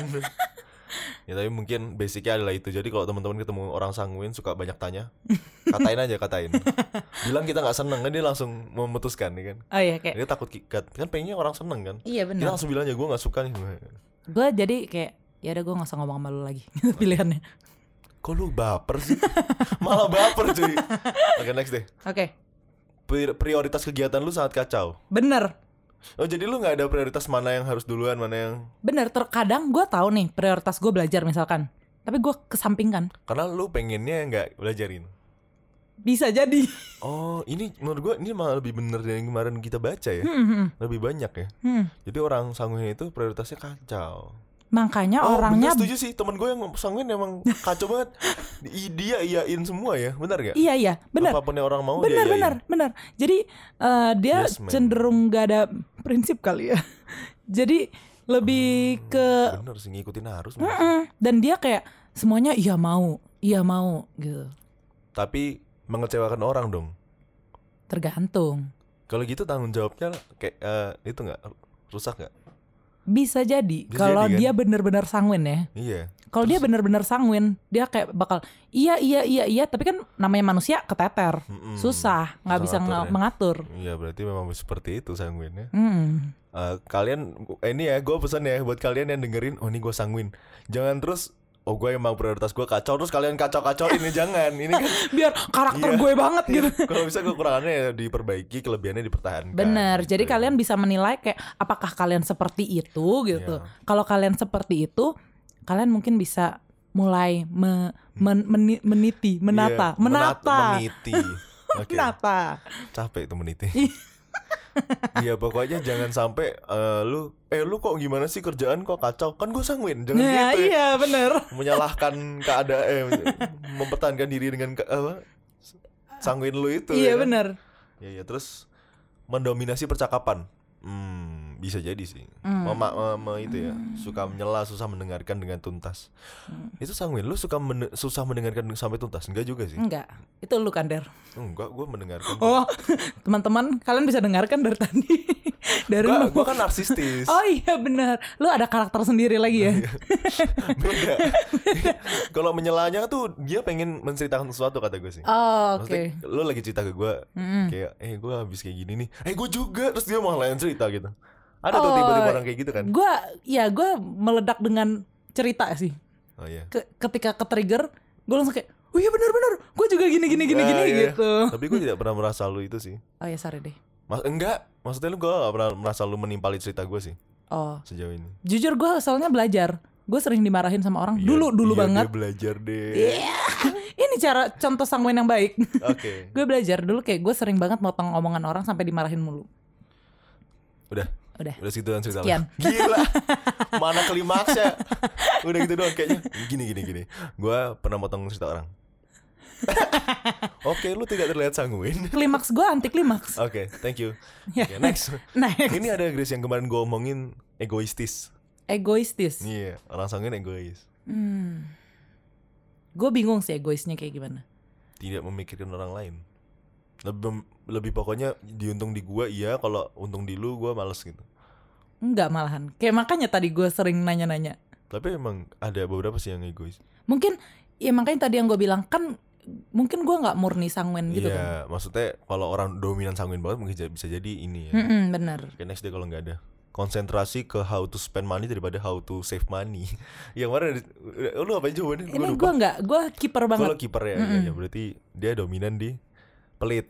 Ya tapi mungkin basicnya adalah itu. Jadi kalau teman-teman ketemu orang sanguin suka banyak tanya, katain aja, katain. Bilang kita nggak seneng kan, dia langsung memutuskan ya kan. Oh iya kayak Dia takut kikat kan, pengennya orang seneng kan. iya Dia benar. langsung bilang aja gue nggak suka nih. Gue jadi kayak ya udah gue nggak usah ngomong sama lu lagi. Pilihannya. Kok lu baper sih? Malah baper cuy. Oke, next deh. Oke. Pri- Prioritas kegiatan lu sangat kacau. Bener. Oh jadi lu nggak ada prioritas mana yang harus duluan, mana yang Bener, terkadang gue tahu nih prioritas gue belajar misalkan, tapi gue kesampingkan. karena lu pengennya nggak belajarin. Bisa jadi. Oh ini menurut gua ini malah lebih bener dari yang kemarin kita baca ya. Hmm, hmm, Lebih banyak ya. hmm. Jadi orang sanguin itu prioritasnya kacau. Makanya Oh orangnya bener, setuju sih, temen gue yang sanguin emang kacau banget. I- Dia iyain semua ya, benar gak? iya iya bener. Apapun yang orang mau Bener dia bener iyain. bener. Jadi eh, dia Yes, man. cenderung gak ada prinsip kali ya. Jadi lebih ke Bener sih, ngikutin arus. Mm-mm. Dan dia kayak semuanya iya mau, iya mau gitu. Tapi mengecewakan orang dong. Tergantung. Kalau gitu tanggung jawabnya kayak eh, itu nggak rusak nggak? Bisa jadi Bisa kalau jadi, kan? dia bener-bener sanguin ya. Iya. Kalau dia bener-bener sanguin, dia kayak bakal iya iya iya iya. Tapi kan namanya manusia keteter, Mm-mm. susah, nggak bisa ngatur nge- ya. mengatur. Iya berarti memang seperti itu sanguinnya. Hmm. Eh, kalian eh, ini ya gue pesan ya buat kalian yang dengerin, oh ini gue sanguin, jangan terus oh gue emang prioritas gue kacau terus kalian kacau-kacau ini jangan, ini kan Biar karakter Iya. gue banget gitu. kalau bisa kekurangannya ya diperbaiki, kelebihannya dipertahankan. Bener, gitu jadi ya. kalian bisa menilai kayak apakah kalian seperti itu gitu. Iya. Kalau kalian seperti itu, kalian mungkin bisa mulai me- men- meni- meniti, menata, Iya, menata, meniti. Oke, menata. capek tuh meniti. Iya pokoknya jangan sampai eh, lu eh lu kok gimana sih kerjaan kok kacau, kan gue sanguin, jangan Nah, gitu ya. iya bener. Menyalahkan keadaan, eh, mempertahankan diri dengan ke, apa, sanguin lu itu. Iya ya kan? bener. Ya ya terus mendominasi percakapan. Hmm, bisa jadi sih. Hmm. Mama, mama itu ya, suka menyela, susah mendengarkan dengan tuntas. Itu sanguin, lu suka men- susah mendengarkan sampai tuntas? Enggak juga sih. Enggak, itu lu kan Der. Enggak, gue mendengarkan. Oh, teman-teman, kalian bisa dengarkan dari tadi. Dari Enggak, ngomong. gue kan narsistis. Oh iya benar, lu ada karakter sendiri lagi ya. Beda. Kalau menyelanya tuh dia pengen menceritakan sesuatu kata gue sih. Oh, oke. Maksudnya lu lagi cerita ke gue, Mm-mm. kayak eh gue habis kayak gini nih, eh gue juga, terus dia malah yang cerita gitu. Ada tuh Oh, tiba-tiba orang kayak gitu kan. Gue, ya gue meledak dengan cerita sih. Oh iya. Ke- ketika ke-trigger, gue langsung kayak, oh iya benar-benar, gue juga gini gini gini Ah, gini iya. gitu. Tapi gue tidak pernah merasa lu itu sih. Oh ya sorry deh. Mas enggak, maksudnya lu gue gak pernah merasa lu menimpali cerita gue sih. Oh. Sejauh ini. Jujur gue soalnya belajar. Gue sering dimarahin sama orang. Iya, dulu dulu iya, banget. Dia belajar deh. Yeah. Ini cara contoh sanguin yang baik. Oke. Okay. Gue belajar dulu kayak gue sering banget motong omongan orang sampai dimarahin mulu. Udah. Udah. Udah segitu dan cerita. Sekian. Gila. Mana klimaksnya? Udah gitu doang kayaknya. Gini gini gini. Gue pernah motong cerita orang. Oke, okay, lu tidak terlihat sanguin. Klimaks gue anti klimaks. Oke, okay, thank you. Yeah. Okay, next. Next. Ini ada Grace yang kemarin gue omongin egoistis. Egoistis. Iya, yeah, orang sanguin egois. Hmm. Gue bingung sih egoisnya kayak gimana. Tidak memikirkan orang lain. Lebih, lebih pokoknya diuntung di gue iya, kalau untung di lu gue males gitu. Enggak malahan. Kayak makanya tadi gue sering nanya-nanya. Tapi emang ada beberapa sih yang egois. Mungkin ya makanya tadi yang gue bilang kan mungkin gue nggak murni sanguin gitu iya, kan. Iya, maksudnya kalau orang dominan sanguin banget mungkin bisa jadi ini ya. Mm-mm, bener. Oke, next deh kalau nggak ada. Konsentrasi ke how to spend money daripada how to save money. Yang mana lu apa jawabannya? Ini gue nggak, gue kiper banget. Kalau kiper ya, iya, ya, berarti dia dominan di pelit.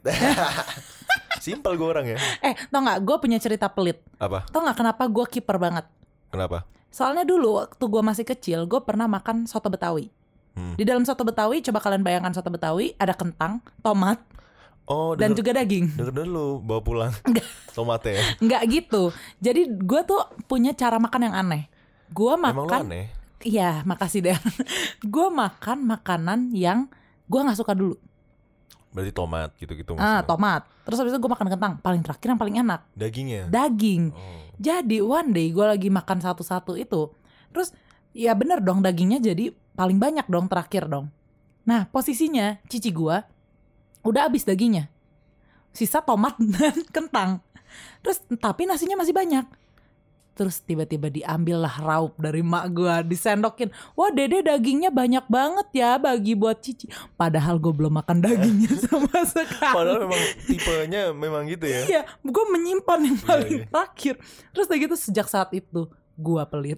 Simpel gue orang ya. Eh, tau nggak? Gue punya cerita pelit. Apa? Tau nggak kenapa gue kiper banget? Kenapa? Soalnya dulu waktu gue masih kecil, gue pernah makan soto Betawi. Hmm. Di dalam soto Betawi, coba kalian bayangkan soto Betawi ada kentang, tomat, oh, dan juga daging. Denger dulu bawa pulang tomatnya. Nggak gitu. Jadi gue tuh punya cara makan yang aneh. Gue makan. Emang lu aneh? Iya, makasih deh. Gue makan makanan yang gue nggak suka dulu. Berarti tomat gitu-gitu Ah, maksudnya. tomat. Terus habis itu gue makan kentang. Paling terakhir yang paling enak. Dagingnya? Daging. Oh. Jadi one day gue lagi makan satu-satu itu. Terus ya bener dong dagingnya jadi paling banyak dong terakhir dong. Nah posisinya cici gue udah habis dagingnya. Sisa tomat dan kentang. Terus tapi nasinya masih banyak. Terus tiba-tiba diambil lah raup dari mak gue, disendokin. Wah dede dagingnya banyak banget ya bagi buat cici. Padahal gue belum makan dagingnya sama sekali. Padahal memang tipenya memang gitu ya. Iya, gue menyimpan yang paling iya, iya. terakhir. Terus kayak gitu sejak saat itu gue pelit.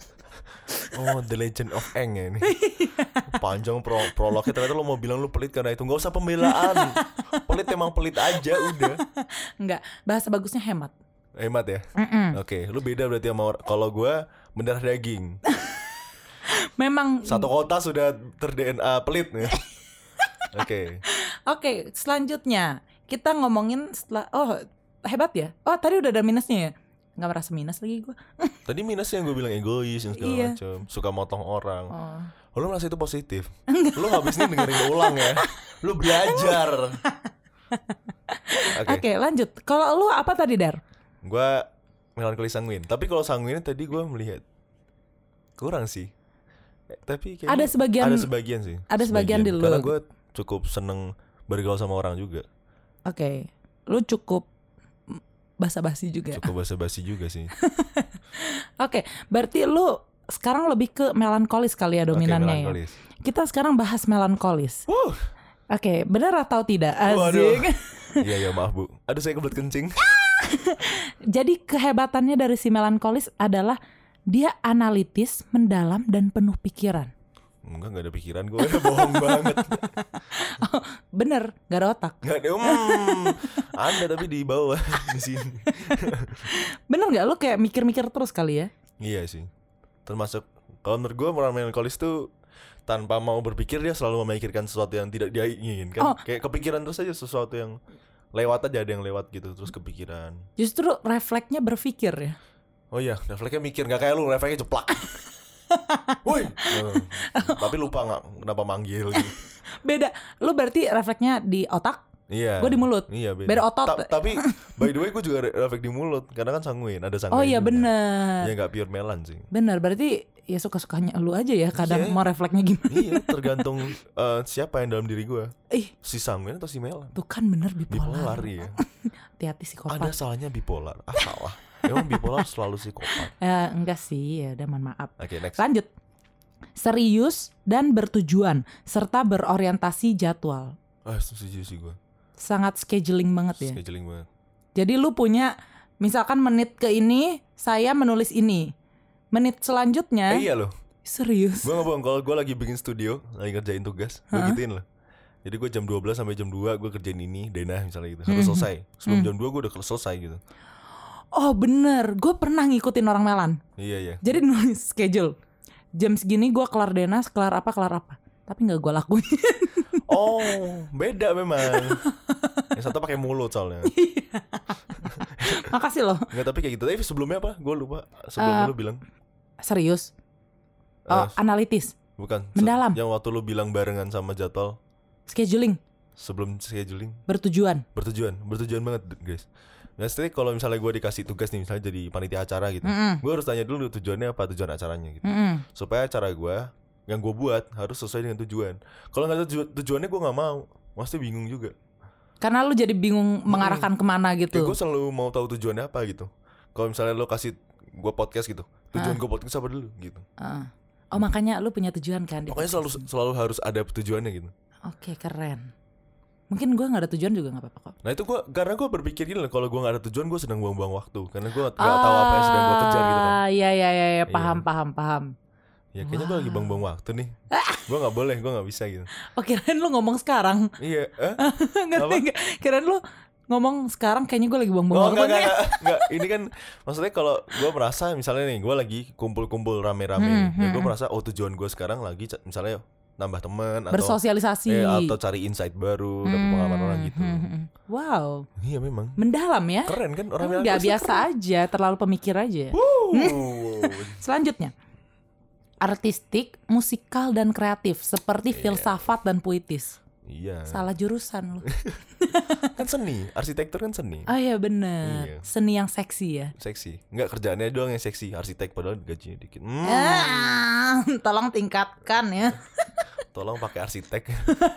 Oh, The Legend of Aang ya ini. Panjang pro prolognya, ternyata lo mau bilang lo pelit karena itu. Gak usah pembelaan. Pelit emang pelit aja udah. Enggak, bahasa bagusnya hemat. Hemat ya? Mm-mm. Oke, lu beda berarti sama orang. Kalau gue mendarah daging. Memang satu kota sudah ter-D N A pelit nih. Oke. Oke, selanjutnya kita ngomongin setelah oh hebat ya. Oh tadi udah ada minusnya ya. Nggak merasa minus lagi gue. Tadi minusnya yang gue bilang egois yang segala iya. macam, suka motong orang. Oh. Lu merasa itu positif? Lu habis ini dengerin ulang ya. Lu belajar. Oke, okay. okay, lanjut. Kalau lu apa tadi, Dar? Gue melankoli sanguin. Tapi kalau sanguin tadi gue melihat kurang sih. Eh, tapi ada sebagian ada sebagian sih. Ada sebagian, sebagian di lu. Karena gue cukup seneng bergaul sama orang juga. Oke. Okay. Lu cukup basa-basi juga. Cukup basa-basi juga sih. Oke, okay, berarti lu sekarang lebih ke melankolis kali ya dominannya. Okay, ya. Kita sekarang bahas melankolis. Uh. Oke, okay, benar atau tidak? Asik. Iya ya maaf Bu. Aduh saya kebelet kencing. Jadi kehebatannya dari si melankolis adalah dia analitis, mendalam dan penuh pikiran. Enggak, gak ada pikiran gue. Bohong banget. Oh, bener, gak ada otak. Gak ada. Hmm, ada tapi di bawah di sini. Bener gak lo kayak mikir-mikir terus kali ya? Iya sih. Termasuk kalau menurut gue orang melankolis tuh tanpa mau berpikir dia selalu memikirkan sesuatu yang tidak dia inginkan. Oh. Kayak kepikiran terus aja sesuatu yang lewat aja, ada yang lewat gitu terus kepikiran. Justru refleksnya berpikir ya. Oh iya, refleksnya mikir, nggak kayak lu refleksnya ceplak. Woi, uh, tapi lupa nggak kenapa manggil gitu. Beda, lu berarti refleksnya di otak. Iya. Gue di mulut. Iya beda. Beda otot. Ta- tapi by the way gue juga refleks di mulut karena kan sanguin, ada sanguin. Oh iya juga. benar. Ya nggak pure melan sih. Benar, berarti ya suka-sukanya lu aja ya kadang yeah. Mau refleksnya gimana. Iya, tergantung uh, siapa yang dalam diri gue. Ih, si sanguin atau si melan. Tuh kan bener bipolar. Bipolar ya. Hati-hati psikopat. Ada salahnya bipolar. Ah salah. Emang bipolar selalu psikopat. Ya enggak sih, ya udah mohon maaf. Oke, okay, next. Lanjut. Serius dan bertujuan serta berorientasi jadwal. Ah, setuju sih gue. Sangat scheduling banget ya. Scheduling banget. Jadi lu punya misalkan menit ke ini saya menulis ini. Menit selanjutnya eh, iya loh. Serius. Gue gak bohong, kalau gue lagi bikin studio, lagi ngerjain tugas, gue gituin loh. Jadi gue jam dua belas sampai jam dua gue kerjain ini, denah misalnya gitu. Harus selesai. Sebelum jam dua gue udah selesai gitu. Oh bener, gue pernah ngikutin orang Melan. Iya iya. Jadi nulis schedule. Jam segini gue kelar denah, kelar apa, kelar apa. Tapi gak gue lakuin. Oh, beda memang. Yang satu pakai mulut soalnya. Makasih loh. Enggak, tapi kayak gitu. Tapi sebelumnya apa? Gue lupa. Sebelum Uh, lu bilang. Serius? Oh, Uh, analitis. Bukan. Mendalam. Yang waktu lu bilang barengan sama jadwal. Scheduling. Sebelum scheduling. Bertujuan. Bertujuan. Bertujuan banget guys. Maksudnya kalau misalnya gue dikasih tugas nih, misalnya jadi panitia acara gitu, Mm-mm. gue harus tanya dulu tujuannya apa, tujuan acaranya gitu. Mm-mm. Supaya acara gue yang gue buat harus sesuai dengan tujuan. Kalau nggak ada tuju- tujuannya gue nggak mau, pasti bingung juga. Karena lu jadi bingung mengarahkan kemana Kayak gitu. gue selalu mau tahu tujuannya apa gitu. Kalau misalnya lo kasih gue podcast gitu, tujuan gue podcast apa dulu gitu. Uh. Oh makanya lu punya tujuan kan? di Pokoknya selalu podcast ini. selalu harus ada tujuannya gitu. Oke keren. Mungkin gue gak ada tujuan juga gak apa-apa kok. Nah itu gue, karena gue berpikir gini loh, kalau gue nggak ada tujuan gue sedang buang-buang waktu, karena gue nggak tahu apa yang sedang gue kejar gitu kan. Ah iya iya iya ya, paham Iya. paham paham. Ya kayaknya gue lagi Wow. buang-buang waktu nih. Gue nggak boleh, gue nggak bisa gitu. Oh kirain lu ngomong sekarang. Iya. Eh? Ngerti Apa? gak? Kirain lu ngomong sekarang kayaknya gue lagi buang-buang Oh waktu enggak, enggak, nih. enggak, enggak. Ini kan maksudnya kalau gue merasa misalnya nih gue lagi kumpul-kumpul rame-rame, Hmm, ya hmm, gue hmm. merasa oh tujuan gue sekarang lagi ca- misalnya nambah teman atau Bersosialisasi. eh, atau cari insight baru, dapat Hmm, pengalaman orang gitu. hmm, hmm. Wow, Iya memang. mendalam ya. Keren kan orang Enggak biasa aja, terlalu pemikir aja. Selanjutnya, artistik, musikal dan kreatif seperti Iya. filsafat dan puitis. Iya. Salah jurusan lu. Kan seni, arsitektur kan seni. Oh iya bener. Iya. Seni yang seksi ya. Seksi. Enggak, kerjaannya doang yang seksi, arsitek padahal gajinya dikit. Hmm, Ah, tolong tingkatkan ya. tolong pakai arsitek.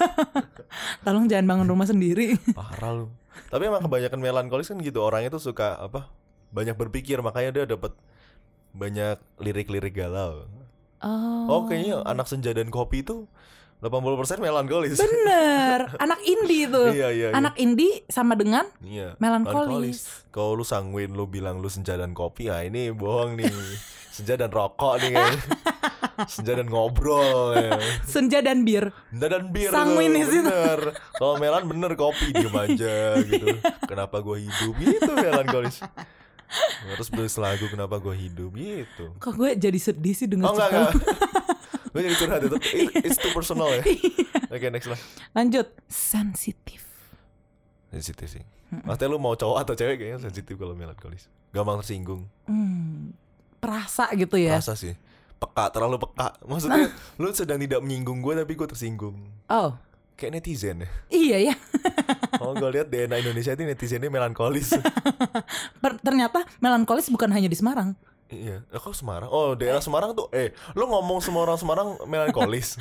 Tolong jangan bangun rumah sendiri. Parah lu. Tapi emang kebanyakan melankolis kan gitu, orangnya tuh suka apa? Banyak berpikir, makanya dia dapat banyak lirik-lirik galau. Oh. Oh, kayaknya anak senja dan kopi itu delapan puluh persen melankolis. Bener. Anak indie tuh. Iya, iya, iya. Anak indie sama dengan Iya, melankolis. Kalau lu sanguin lu bilang lu senja dan kopi, ah ini bohong nih. Senja dan rokok nih kayaknya. Senja dan ngobrol ya. Senja dan bir. Senja dan bir Sanguin tuh, di situ. bener. Kalau melan bener kopi, diem aja gitu. Kenapa gua hidup gitu melankolis. Terus tulis lagu kenapa gua hidup gitu. Kok gue jadi sedih sih dengar Oh enggak, cerita lu. enggak. Gue jadi curhat itu. It- It's too personal ya. Oke, next lah. Lanjut. Sensitif. Sensitif sih. Maksudnya lu mau cowok atau cewek kayaknya sensitif kalau melankolis. Gampang tersinggung. Hmm, perasa gitu ya. Rasa sih. Peka, terlalu peka. Maksudnya lu sedang tidak menyinggung gue tapi gue tersinggung. Oh, Kayak netizen ya. iya ya. Oh, gue lihat D N A Indonesia itu netizennya melankolis. Per- ternyata melankolis bukan hanya di Semarang. Iya. Eh, kok Semarang? Oh, daerah Semarang tuh. Eh, lu ngomong semua orang Semarang melankolis.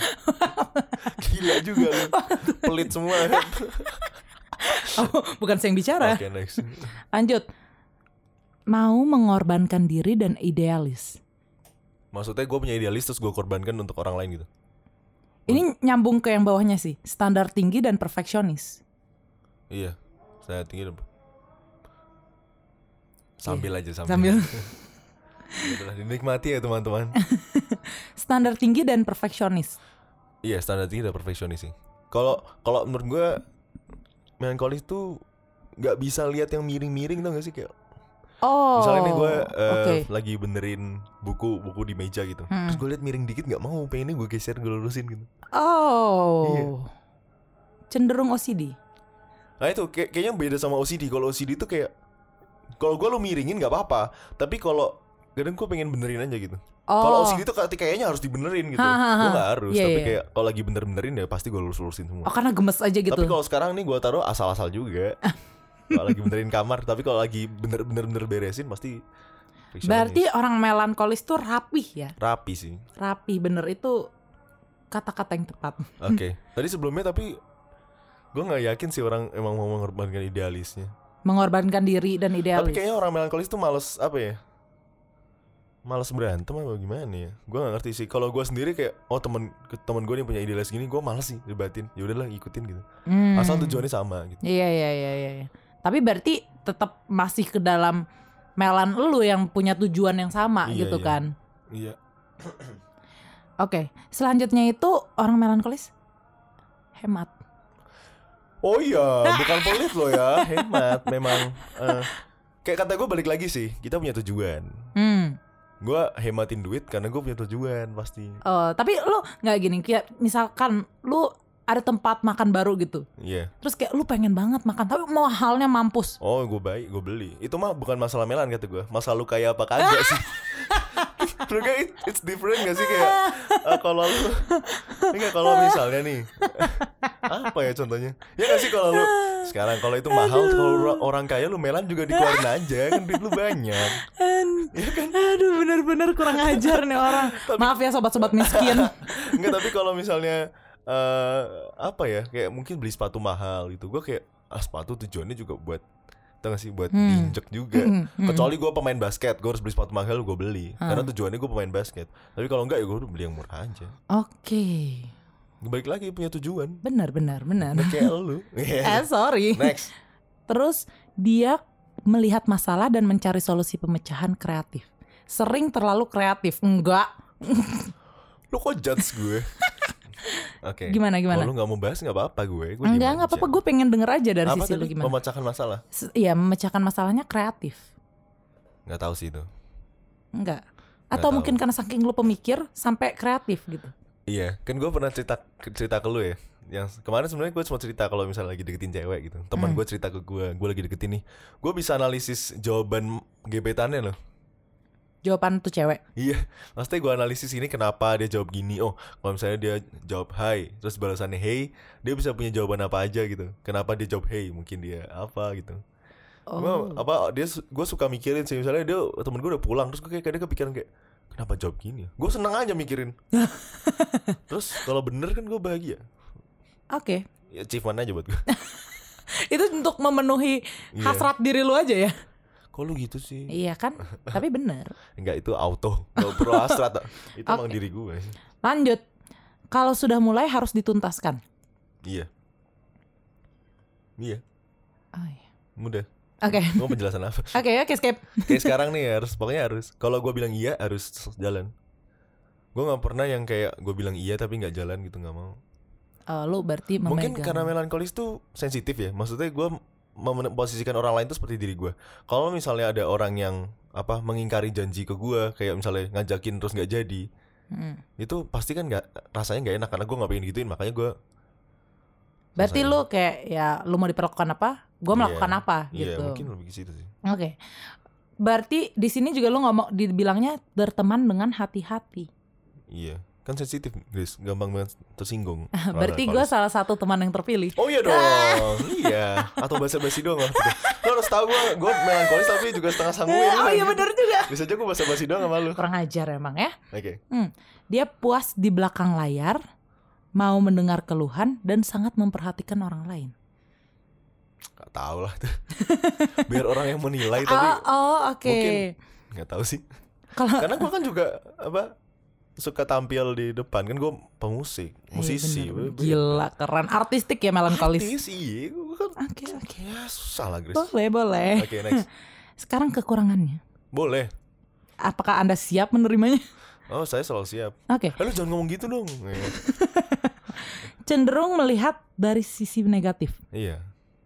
Gila juga lu. Pelit semua. Oh, bukan saya yang bicara. Oke, next. Lanjut. Mau mengorbankan diri dan idealis. Maksudnya gue punya idealis terus gue korbankan untuk orang lain gitu. Ini nyambung ke yang bawahnya sih. Standar tinggi dan perfeksionis. Iya. Saya tinggi. Sambil aja sambil. Sambil. Itulah dinikmati ya teman-teman. Standar tinggi dan perfeksionis. Iya, standar tinggi dan perfeksionis sih. Kalau kalau menurut gue melankolis tuh nggak bisa lihat yang miring-miring tau gak sih kayak. Oh. Misalnya nih gue uh, Oke. lagi benerin buku buku di meja gitu. Hmm. Terus gue lihat miring dikit nggak mau, pengennya gue geser, gue lurusin gitu. Oh. Iya. Cenderung O C D. Nah itu kayak, kayaknya beda sama O C D. Kalau O C D tuh kayak kalau gue lu miringin nggak apa-apa, tapi kalau kadang gue pengen benerin aja gitu. Oh. Kalau O C D tuh kayaknya harus dibenerin gitu. Ha, ha, ha. Gue nggak harus, Iya, tapi iya. kayak kalau lagi bener-benerin ya pasti gue lurus-lurusin semua. Oh, karena gemes aja gitu. Tapi kalau sekarang nih gue taruh asal-asal juga. Kalau lagi benerin kamar, tapi kalau lagi bener-bener bener beresin pasti frictionless. Berarti orang melankolis tuh rapih ya. Rapi sih. Rapi bener itu kata-kata yang tepat. Oke. Tadi sebelumnya tapi gue nggak yakin sih orang emang mau mengorbankan idealisnya. Mengorbankan diri dan idealis. Tapi kayaknya orang melankolis tuh males apa ya? Males berantem apa gimana ya? Gue nggak ngerti sih. Kalau gue sendiri kayak oh temen temen gue nih punya idealis gini, gue males sih debatin. Ya udahlah ikutin gitu. Hmm. Asal tujuannya sama gitu. Iya iya iya iya. iya. Tapi berarti tetap masih ke dalam melan lu yang punya tujuan yang sama Iya, gitu iya. kan. Iya. Oke, selanjutnya itu orang melankolis hemat. Oh iya, bukan pelit loh ya, hemat memang. Uh, kayak kata gue balik lagi sih, kita punya tujuan. Hmm. Gue hematin duit karena gue punya tujuan pasti. Oh, tapi lu nggak gini, kayak misalkan lu ada tempat makan baru gitu. Iya. Yeah. Terus kayak lu pengen banget makan, tapi mau halnya mampus. Oh, gue baik, gue beli. Itu mah bukan masalah melan kata gue, masalah lu kaya apa kagak sih. Terus kayak it's different gak sih kayak uh, kalau lu, enggak kalau misalnya nih, apa ya contohnya? Ya gak sih kalau lu sekarang kalau itu mahal, kalau orang kaya lu melan juga dikeluarin aja kan duit lu banyak. Ya kan? Aduh bener-bener kurang ajar nih orang. Tapi, maaf ya sobat-sobat miskin. Enggak, tapi kalau misalnya uh, apa ya kayak mungkin beli sepatu mahal gitu, gue kayak ah sepatu tujuannya juga buat tau gak sih buat hmm. diinjek juga. Hmm. Hmm. Kecuali gue pemain basket, gue harus beli sepatu mahal, gue beli hmm. karena tujuannya gue pemain basket. Tapi kalau enggak ya gue beli yang murah aja. Oke. Okay. Balik lagi punya tujuan. Benar benar benar. Kayak lu. Eh sorry. Next. Terus dia melihat masalah dan mencari solusi pemecahan kreatif. Sering terlalu kreatif. Enggak. Lu kok judge gue? Oke. Okay. Gimana gimana? Kalau lu nggak mau bahas nggak apa-apa gue. gue Enggak nggak apa-apa. Gue pengen denger aja dari apa sisi tadi? Lu gimana. Memecahkan masalah. Iya memecahkan masalahnya kreatif. Nggak tahu sih itu. Enggak. Atau nggak mungkin tahu. Karena saking lu pemikir sampai kreatif gitu. Iya. Kan gue pernah cerita cerita ke lu ya. Yang kemarin sebenarnya gue cuma cerita kalau misalnya lagi deketin cewek gitu. Teman hmm. gue cerita ke gue, gue lagi deketin nih. Gue bisa analisis jawaban gebetannya loh. Jawaban tuh cewek. Iya, maksudnya gue analisis ini kenapa dia jawab gini. Oh, kalau misalnya dia jawab hi, terus balasannya hey, dia bisa punya jawaban apa aja gitu. Kenapa dia jawab hey? Mungkin dia apa gitu. Oh. Gua, apa dia? Gue suka mikirin sih. Misalnya dia temen gue udah pulang, terus gue kayak kadang kepikiran kayak kenapa jawab gini? Gue seneng aja mikirin. Terus kalau bener kan gue bahagia. Oke. Okay. Ya, achievement aja buat gue. Itu untuk memenuhi hasrat yeah. diri lu aja ya. Kok lu gitu sih? Iya kan? Tapi bener. Enggak, itu auto. Gak perlu hasrat. Itu okay. Emang diri gue. Lanjut. Kalau sudah mulai harus dituntaskan. Iya. Iya. Oh iya. Mudah. Oke. Okay. Mau penjelasan apa? Oke, okay, oke, okay, skip. Kayak sekarang nih harus, pokoknya harus. Kalau gue bilang iya harus jalan. Gue gak pernah yang kayak gue bilang iya tapi gak jalan gitu, gak mau. Uh, lu berarti memegang. Mungkin karena melankolis tuh sensitif ya. Maksudnya gue memposisikan orang lain tuh seperti diri gue. Kalau misalnya ada orang yang apa mengingkari janji ke gue, kayak misalnya ngajakin terus nggak jadi, hmm. itu pasti kan nggak rasanya nggak enak karena gue nggak pengen gituin, makanya gue. Berarti rasanya. Lu kayak ya lu mau diperlakukan apa, gue melakukan yeah. apa yeah, gitu. Iya mungkin lebih ke situ sih. Oke. Okay. Berarti di sini juga lu ngomong dibilangnya berteman dengan hati-hati. Iya. Kan sensitif, guys, gampang banget tersinggung. Berarti gue salah satu teman yang terpilih. Oh iya dong, iya. Atau basa-basi doang. Lo harus tahu gue, gue melankolis tapi juga setengah sanguin. Oh iya benar juga. Bisa aja gue basa-basi doang sama lu. Kurang ajar emang ya. Oke. Okay. Hmm. Dia puas di belakang layar, mau mendengar keluhan dan sangat memperhatikan orang lain. Gak tau lah tuh. Biar orang yang menilai tapi. Oh, oh oke. Okay. Mungkin gak tahu sih. Kalo... Karena gue kan juga apa? Suka tampil di depan kan, gue pemusik, musisi. Hey, gila keren, artistik ya melankolis. Artis iya, gue kan. Oke okay, oke. Okay. Ya susah lah Grace. Boleh boleh. Oke okay, next. Sekarang kekurangannya. Boleh. Apakah Anda siap menerimanya? Oh saya selalu siap. Oke. Okay. Halo jangan ngomong gitu dong. Cenderung melihat dari sisi negatif. Iya.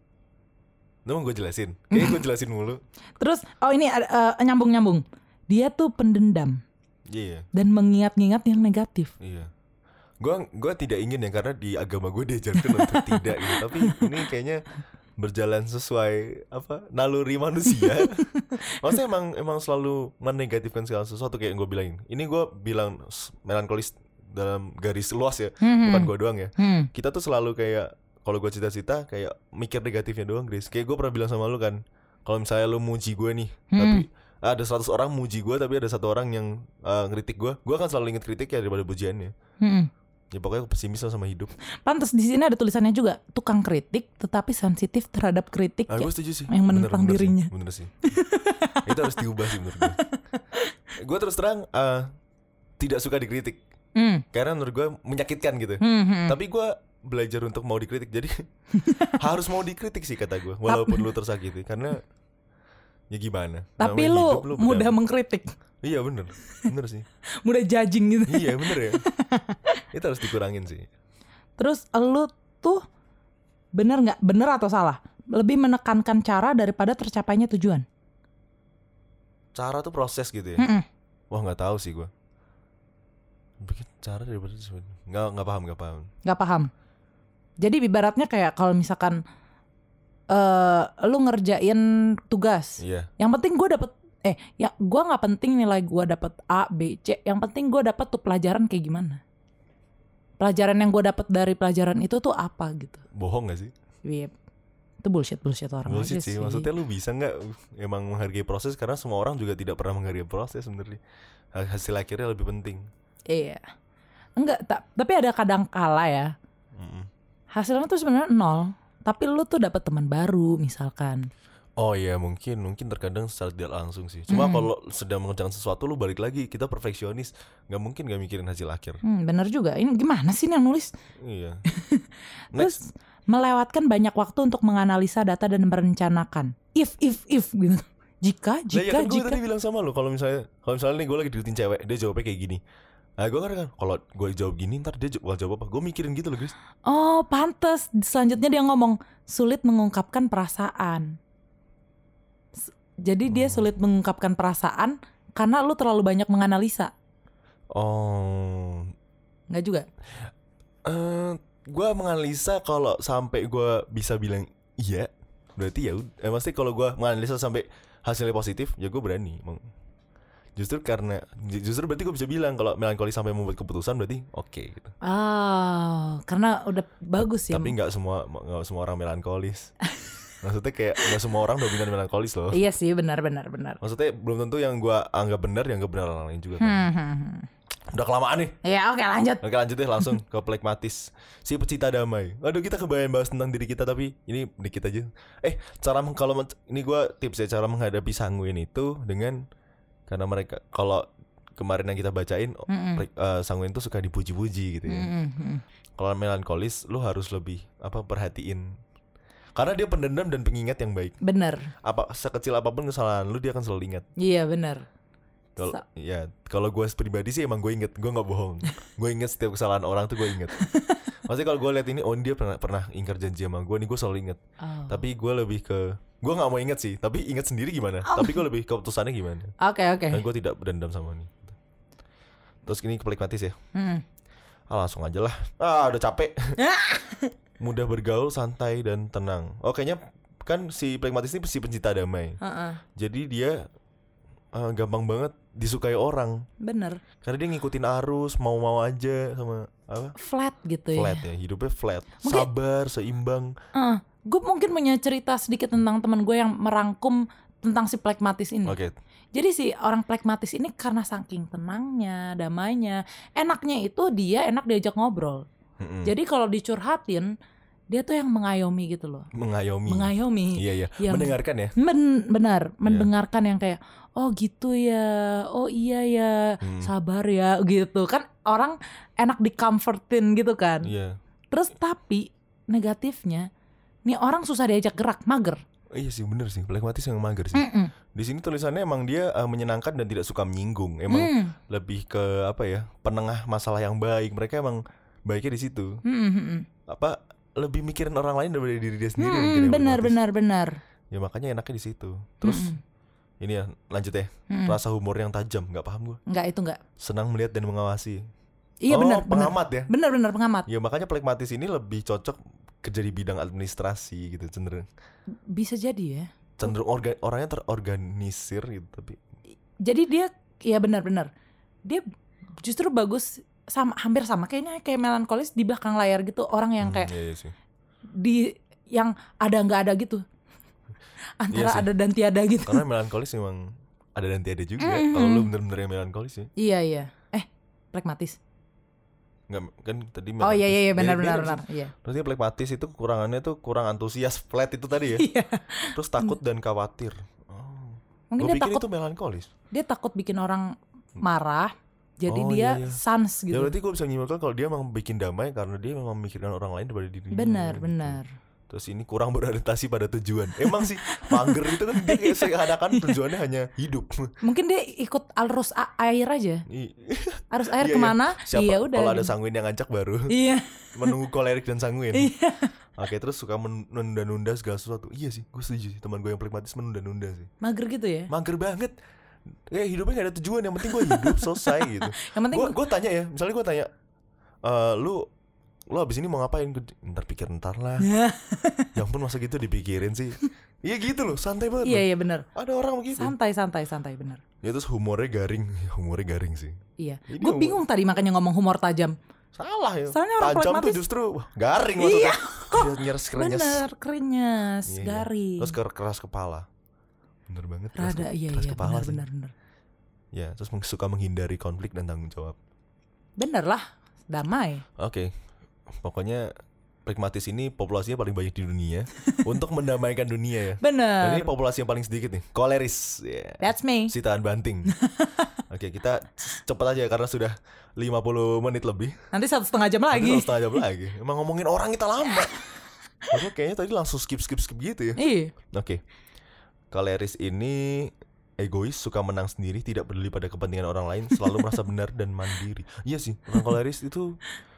Itu mau gue jelasin. Kayaknya gue jelasin mulu. Terus oh ini uh, nyambung nyambung. Dia tuh pendendam. Iya. Yeah. Dan mengingat-ingat yang negatif. Iya. Gue gue tidak ingin ya karena di agama gue diajarkan untuk tidak gitu. Tapi ini kayaknya berjalan sesuai apa naluri manusia. Maksudnya emang emang selalu menegatifkan segala sesuatu kayak yang gue bilangin. Ini gue bilang melankolis dalam garis luas ya, mm-hmm. bukan gue doang ya. Mm. Kita tuh selalu kayak kalau gue cita-cita kayak mikir negatifnya doang, Grace. Kayak gue pernah bilang sama lu kan, kalau misalnya lu muji gue nih, mm. tapi ada seratus orang muji gue tapi ada satu orang yang uh, ngeritik gue, gue akan selalu inget kritik ya daripada pujiannya. Hmm. Ya pokoknya pesimis lah sama hidup. Pantes di sini ada tulisannya juga, tukang kritik tetapi sensitif terhadap kritik. Ah, ya, gue setuju sih. Yang menentang bener, dirinya. Bener sih. Bener sih. Itu harus diubah sih menurut gue. Gue terus terang uh, tidak suka dikritik. Hmm. Karena menurut gue menyakitkan gitu. Hmm, hmm. Tapi gue belajar untuk mau dikritik. Jadi harus mau dikritik sih kata gue, walaupun lu tersakiti. Karena ya gimana? Tapi lu, lu mudah mengkritik. Iya bener, bener sih. Mudah judging gitu. Iya bener ya. Itu harus dikurangin sih. Terus lu tuh Bener nggak? Bener atau salah? Lebih menekankan cara daripada tercapainya tujuan. Cara tuh proses gitu ya. Mm-mm. Wah nggak tahu sih gue. Bikin cara daripada nggak nggak paham nggak paham. Nggak paham. Jadi ibaratnya kayak kalau misalkan uh, lu ngerjain tugas, Iya. yang penting gue dapet eh ya gue nggak penting nilai gue dapet A B C, yang penting gue dapet tuh pelajaran kayak gimana. Pelajaran yang gue dapet dari pelajaran itu tuh apa gitu. Bohong gak sih? Yep. Itu bullshit bullshit orang Bullshit aja sih. sih. Maksudnya lu bisa nggak emang menghargai proses, karena semua orang juga tidak pernah menghargai proses sebenarnya. Hasil akhirnya lebih penting. Iya. Enggak, ta- tapi ada kadang kala ya. Mm-mm. Hasilnya tuh sebenarnya nol, tapi lu tuh dapat teman baru misalkan. Oh iya mungkin mungkin terkadang secara tidak langsung sih. Cuma Hmm. kalau sedang mengerjakan sesuatu lu balik lagi, kita perfeksionis, nggak mungkin nggak mikirin hasil akhir. Hmm, bener juga. Ini gimana sih nih yang nulis? Iya. Terus melewatkan banyak waktu untuk menganalisa data dan merencanakan. If if if gitu. Jika Nah, ya jika kan gue jika. tadi bilang sama lu, kalau misalnya kalau misalnya nih gue lagi deketin cewek, dia jawabnya kayak gini. Nah gue kan kan kalau gue jawab gini ntar dia bakal jawab apa? Gue mikirin gitu loh guys. Oh, pantes. Selanjutnya dia ngomong sulit mengungkapkan perasaan. S- Jadi dia sulit mengungkapkan perasaan karena lu terlalu banyak menganalisa. Oh, Enggak juga? eh gue menganalisa kalau sampai gue bisa bilang iya, berarti ya udah. Eh, maksudnya kalau gue menganalisa sampai hasilnya positif, ya gue berani. Emang. Justru karena justru berarti gue bisa bilang kalau melankolis sampai membuat keputusan berarti oke okay, gitu. Oh, karena udah bagus ya. Tapi nggak semua nggak semua orang melankolis. Maksudnya kayak nggak semua orang dominan melankolis loh. Iya sih, benar benar benar. Maksudnya belum tentu yang gue anggap benar yang nggak benar orang lain juga kan. Hmm, hmm, hmm. Udah kelamaan nih. Ya oke lanjut. Oke lanjut deh langsung ke plekmatis. Si pecinta damai. Aduh kita kebayang bahas tentang diri kita tapi ini dikit aja. Eh cara meng- kalau men- ini gue tips ya cara menghadapi sanguin itu dengan karena mereka kalau kemarin yang kita bacain Mm-mm. plek- eh, sanguin itu suka dipuji-puji gitu ya. Mm-mm. Kalau melankolis lu harus lebih apa perhatiin. Karena dia pendendam dan pengingat yang baik. Bener. Apa sekecil apapun kesalahan lu dia akan selalu ingat. Iya bener. Kalau Sa- ya kalau gue pribadi sih emang gue inget, gue nggak bohong. Gue inget setiap kesalahan orang tuh gue inget. Maksudnya kalau gue lihat ini, oh dia pernah pernah ingkar janji sama gue nih, gue selalu inget. Oh. Tapi gue lebih ke, gue nggak mau inget sih, tapi inget sendiri gimana. Oh. Tapi gue lebih keputusannya gimana. Oke oke. Dan gue tidak berdendam sama nih. Terus ini pelikmatis ya. Mm. Ah langsung aja lah. Ah udah capek. Mudah bergaul, santai dan tenang. Oh kayaknya kan si pelikmatis ini si pencinta damai. Uh-uh. Jadi dia uh, gampang banget disukai orang. Bener. Karena dia ngikutin arus, mau-mau aja sama apa? Flat gitu ya. Flat ya, hidupnya flat. Mungkin- Sabar, seimbang. Uh, gue mungkin punya cerita sedikit tentang teman gue yang merangkum tentang si plekmatis ini. Oke. Jadi si orang plekmatis ini karena saking tenangnya, damainya, enaknya itu dia enak diajak ngobrol. Mm-mm. Jadi kalau dicurhatin, dia tuh yang mengayomi gitu loh. Mengayomi. Mengayomi. Iya iya. Yang- Mendengarkan ya. Ben- benar, mendengarkan yang kayak oh gitu ya, oh iya ya, Hmm. sabar ya gitu. Kan orang enak di-comfortin gitu kan. Iya. Terus tapi negatifnya, nih orang susah diajak gerak, mager. Iya sih bener sih. Plekmatis yang mager sih. Mm-mm. Di sini tulisannya emang dia uh, menyenangkan dan tidak suka menyinggung. Emang Mm. lebih ke apa ya? Penengah masalah yang baik. Mereka emang baiknya di situ. Mm, mm, mm. Apa lebih mikirin orang lain daripada diri dia sendiri Mm, mungkin ya, benar plekmatis. benar benar. Ya makanya enaknya di situ. Terus Mm-mm. ini ya lanjut ya. Mm. Rasa humor yang tajam, nggak paham gue. Enggak itu enggak. Senang melihat dan mengawasi. Iya oh, benar benar. pengamat ya. Benar benar pengamat. Ya makanya plekmatis ini lebih cocok kerja di bidang administrasi gitu, cenderung Bisa jadi ya. cenderung orga, orangnya terorganisir gitu tapi Jadi dia ya benar-benar. Dia justru bagus sama hampir sama kayaknya kayak melankolis di belakang layar gitu, orang yang kayak hmm, iya, iya sih. di yang ada nggak ada gitu. Antara Iya sih. ada dan tiada gitu. Karena melankolis memang ada dan tiada juga. Mm-hmm. Kalau lu bener-bener yang melankolis ya. Iya iya. Eh, plekmatis. Nggak kan tadi Oh iya iya iya benar Dia- benar dia- benar. Iya. Terus dia plekmatis itu kekurangannya tuh kurang antusias, flat itu tadi ya. Iya. Terus takut dan khawatir. Oh. Mungkin Gue dia pikir takut itu melankolis. dia takut bikin orang marah. Jadi Oh, dia iya, iya. sans Ya gitu. berarti gue bisa nyimpulkan kalau dia memang bikin damai karena dia memang memikirkan orang lain daripada dirinya. Benar gitu. benar. Terus ini kurang beradaptasi pada tujuan. Emang sih mager itu kan dia kayak seakan-akan tujuannya hanya hidup. Mungkin dia ikut arus a- air aja. I- Arus air Iya, kemana? Siapa Iya udah. kalau ada sanguin yang ngajak baru Iya. menunggu kolerik dan sanguin. Iya. Oke, terus suka menunda-nunda segala sesuatu. Iya sih, gue setuju sih. Teman gue yang pragmatis menunda-nunda sih. Mager gitu ya? Mager banget. Ya hidupnya gak ada tujuan. Yang penting gue hidup selesai gitu. Yang penting Gue gue tanya ya, misalnya gue tanya, e, lu lu abis ini mau ngapain? Ntar pikir ntar lah. Ya ampun, masa gitu dipikirin sih. Iya gitu loh, santai banget. Iya loh. iya benar. Ada orang begitu. Santai santai santai benar. Ya terus humornya garing, humornya garing sih. Iya. Ini Gue humor- bingung tadi makanya ngomong humor tajam. Salah ya. Soalnya orang tajam pragmatis- tuh justru wah, garing maksudnya. Iya. Dia nyeres kerenyes. Bener, kerenyes, Iya, iya. garing. Terus ke- keras kepala. Bener banget. keras Rada ke- iya keras iya kepala benar sih. benar benar. Ya, terus meng- suka menghindari konflik dan tanggung jawab. Bener lah, damai. Oke. Pokoknya pragmatis ini populasinya paling banyak di dunia untuk mendamaikan dunia ya. Dan Bener. ini populasi yang paling sedikit nih, koleris. Yeah. That's me. Si tahan banting. Oke, kita cepat aja karena sudah lima puluh menit lebih. Nanti satu setengah jam Nanti lagi. satu setengah jam lagi. Emang ngomongin orang kita lama. Aku kayaknya tadi langsung skip skip skip gitu ya. Iya. Oke. Koleris ini egois, suka menang sendiri, tidak peduli pada kepentingan orang lain, selalu merasa benar dan mandiri. Iya sih, orang koleris itu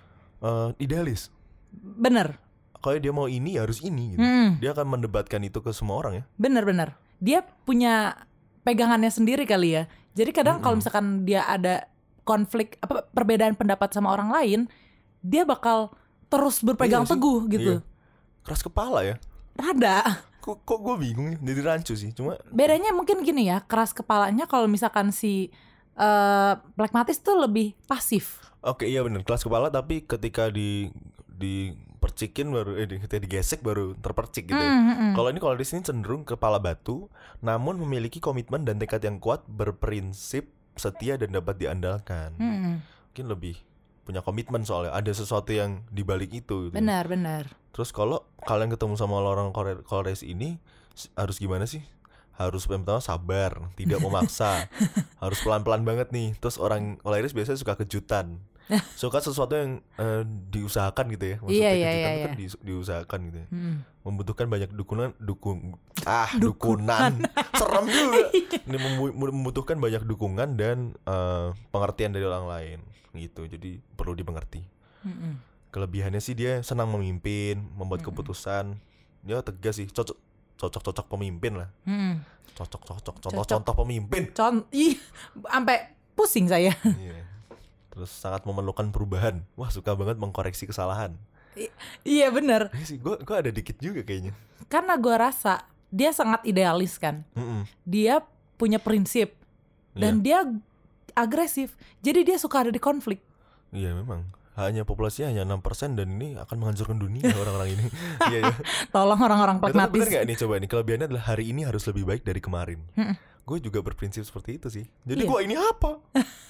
uh, idealis. Bener. Kalau dia mau ini harus ini gitu. Hmm. Dia akan mendebatkan itu ke semua orang ya. Bener bener. Dia punya pegangannya sendiri kali ya. Jadi kadang kalau misalkan dia ada konflik apa perbedaan pendapat sama orang lain, dia bakal terus berpegang Iya sih. teguh gitu. Iya. Keras kepala ya. Rada. Kok kok gue bingung ya, jadi rancu sih. Cuma Bedanya mungkin gini ya, keras kepalanya kalau misalkan si uh, pragmatis tuh lebih pasif. oke iya benar, keras kepala tapi ketika di dipercikin baru eh ketika digesek baru terpercik gitu ya. Mm, mm, mm. Kalau ini kalau di sini cenderung kepala batu, namun memiliki komitmen dan tekad yang kuat, berprinsip, setia dan dapat diandalkan. Mm, Mungkin lebih punya komitmen soalnya ada sesuatu yang dibalik itu. Gitu. benar benar. Terus kalau kalian ketemu sama orang Kore- Koreas ini s- harus gimana sih? Harus yang pertama sabar, tidak memaksa, harus pelan-pelan banget nih. Terus orang Koreas biasanya suka kejutan. Suka sesuatu yang eh, diusahakan gitu ya. Maksudnya Iya, iya, kejutan iya, itu kan iya. di- diusahakan gitu ya. Mm. Membutuhkan banyak dukungan, dukung ah dukunan, serem juga. Ini membu- membutuhkan banyak dukungan dan eh, pengertian dari orang lain gitu. Jadi perlu dimengerti. Mm-mm. Kelebihannya sih dia senang memimpin, membuat keputusan. Dia tegas sih, cocok cocok-cocok pemimpin lah. Mm. Cocok-cocok contoh-contoh pemimpin. Con, ih, sampai pusing saya. Iya. Terus sangat memerlukan perubahan. Wah, suka banget mengkoreksi kesalahan. I- iya bener. Iya sih, gue gue ada dikit juga kayaknya. Karena gue rasa dia sangat idealis kan. Mm-mm. Dia punya prinsip dan dia agresif. Jadi dia suka ada di konflik. Iya memang. Hanya populasinya hanya enam persen dan ini akan menghancurkan dunia orang-orang ini. Iya ya. Tolong orang-orang Ya, tapi bener pragmatis. gak nih coba nih, kelebihannya adalah hari ini harus lebih baik dari kemarin. Mm-mm. Gue juga berprinsip seperti itu sih. Jadi Iya. gue ini apa?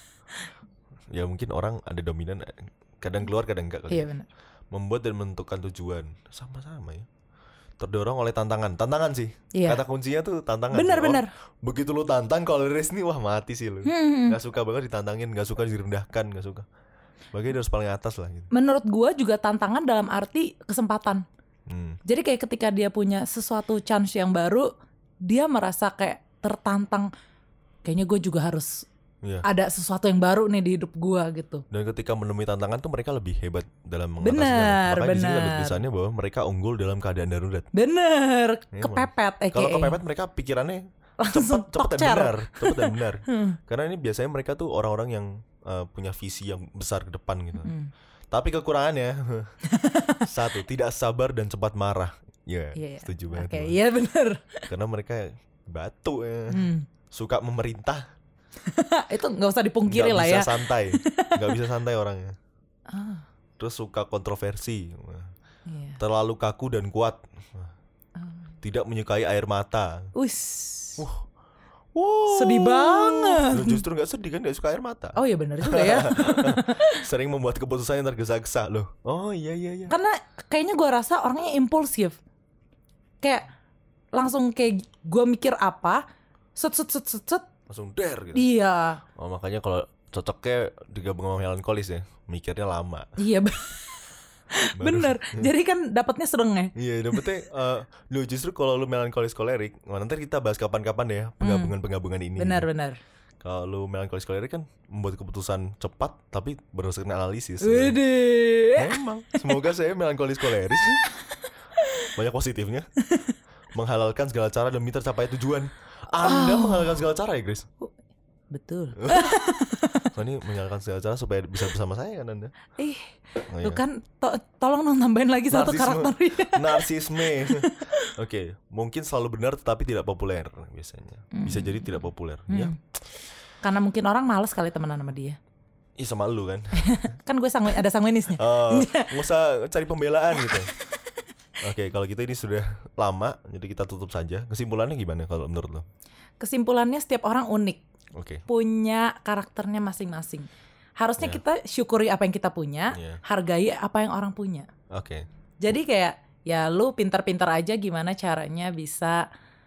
Ya mungkin orang ada dominan, kadang keluar kadang enggak kali. Iya ya. benar. Membuat dan menentukan tujuan. Sama-sama ya. Terdorong oleh tantangan. Tantangan sih. Iya. Kata kuncinya tuh tantangan. Benar sih. Oh, benar. begitu lu tantang kalau race nih wah mati sih lu. Hmm. Gak suka banget ditantangin, gak suka direndahkan, gak suka. Bagian harus paling atas lah gitu. Menurut gue juga tantangan dalam arti kesempatan. Hmm. Jadi kayak ketika dia punya sesuatu chance yang baru, dia merasa kayak tertantang. Kayaknya gue juga harus Iya. ada sesuatu yang baru nih di hidup gue gitu. Dan ketika menemui tantangan tuh mereka lebih hebat dalam Benar, mengatasinya. Makanya di sini ada benar. tulisannya bahwa mereka unggul dalam keadaan darurat. Bener, Emang. kepepet. A K A. Kalau kepepet mereka pikirannya langsung cepat, cepat dan tokcer. benar, cepat dan benar. Hmm. Karena ini biasanya mereka tuh orang-orang yang uh, punya visi yang besar ke depan gitu. Hmm. Tapi kekurangannya satu, tidak sabar dan cepat marah. Ya, Iya, iya. setuju banget. Oke, gua. iya bener. Karena mereka batu ya. Hmm. Suka memerintah. Itu nggak usah dipungkiri Nggak lah bisa ya. santai, nggak bisa santai orangnya. Ah, Terus suka kontroversi. iya. Terlalu kaku dan kuat. Ah. Tidak menyukai air mata. Wis. Wah. Wow. Sedih banget. Loh, justru gak sedih kan, gak suka air mata. Oh iya benar juga ya. Sering membuat keputusan yang tergesa-gesa loh. Oh iya iya iya. Karena kayaknya gue rasa orangnya impulsif. Kayak langsung kayak gue mikir apa, set set set set set. Langsung der gitu. Iya, Oh makanya kalau cocoknya digabung sama melankolis ya, mikirnya lama. iya be- Baru- bener. Jadi kan dapatnya sereng ya. Iya dapetnya uh, lu justru kalau lu melankolis kolerik, wah, nanti kita bahas kapan-kapan ya penggabungan-penggabungan ini. Benar benar. Kalau lu melankolis kolerik kan membuat keputusan cepat tapi berdasarkan analisis. Wede. Memang, semoga saya melankolis koleris. banyak positifnya. Menghalalkan segala cara demi tercapai tujuan. Anda oh. menghalalkan segala cara ya Grace? Betul. So, ini menghalalkan segala cara supaya bisa bersama saya kan Anda. Ih, oh, lu iya. kan to- tolong dong tambahin lagi satu karakter. Narsisme. Oke, okay. Mungkin selalu benar tetapi tidak populer biasanya. Bisa jadi tidak populer. Hmm. Ya. Karena mungkin orang malas kali temenan sama dia. Ih sama lu kan. Kan gue sangu- ada sanguinisnya. Oh, nggak usah cari pembelaan gitu. Oke, okay, kalau gitu ini sudah lama, jadi kita tutup saja. Kesimpulannya gimana kalau menurut lo? Kesimpulannya setiap orang unik, okay. punya karakternya masing-masing. Harusnya yeah. kita syukuri apa yang kita punya, yeah. hargai apa yang orang punya. Oke. Okay. Jadi kayak ya lu pintar-pintar aja gimana caranya bisa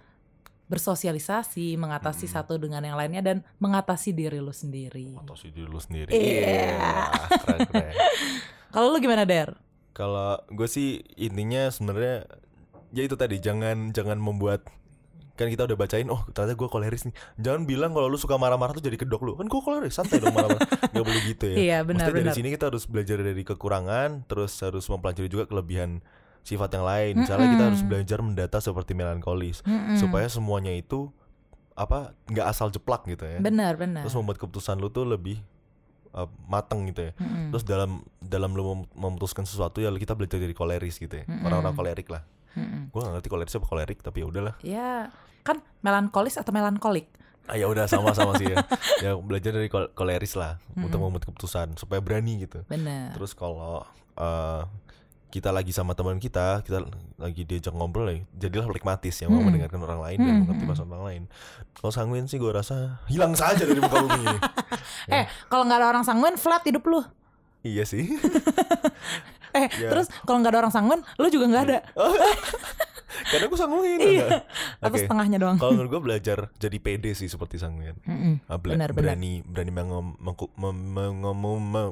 bersosialisasi, mengatasi hmm. satu dengan yang lainnya dan mengatasi diri lu sendiri. Mengatasi diri lu sendiri. Iya. Yeah. Keren-keren. Kalau lu gimana, Der? Kalau gue sih intinya sebenarnya ya itu tadi, jangan jangan membuat, kan kita udah bacain oh ternyata gue koleris nih, jangan bilang kalau lu suka marah-marah tuh jadi kedok lu, kan gue koleris, santai dong marah-marah. Gak boleh gitu ya. Iya benar. Maksudnya benar. dari sini kita harus belajar dari kekurangan, terus harus mempelajari juga kelebihan sifat yang lain. Misalnya mm-mm. kita harus belajar mendata seperti melankolis, mm-mm. supaya semuanya itu apa nggak asal jeplak gitu ya. Benar benar. Terus membuat keputusan lu tuh lebih Uh, mateng gitu ya. Mm-hmm. Terus dalam dalam lu memutuskan sesuatu ya kita belajar dari koleris gitu ya. Mm-hmm. Orang-orang kolerik lah. Mm-hmm. Gue gak ngerti koleris apa kolerik tapi ya udahlah. Ya kan melankolis atau melankolik. Ah ya udah sama-sama sih ya. Ya belajar dari kol- koleris lah mm-hmm. untuk membuat keputusan supaya berani gitu. Benar. Terus kalau uh, kita lagi sama teman kita, kita lagi diajak ngobrol ya, jadilah pragmatis yang mau hmm. mendengarkan orang lain hmm. dan mengerti perasaan orang lain. Kalau sanguin sih gue rasa hilang saja dari muka bumi ini. Eh, kalau nggak ada orang sanguin, flat hidup lu. Iya sih. eh, ya. Terus kalau nggak ada orang sanguin, lu juga nggak ada. Karena gue sanguin. Iya. Apa okay. setengahnya doang. Kalau menurut gue belajar jadi pede sih seperti sanguin. Mm-mm. Benar, berani, benar. berani mengom, mengom, mengom, mengom.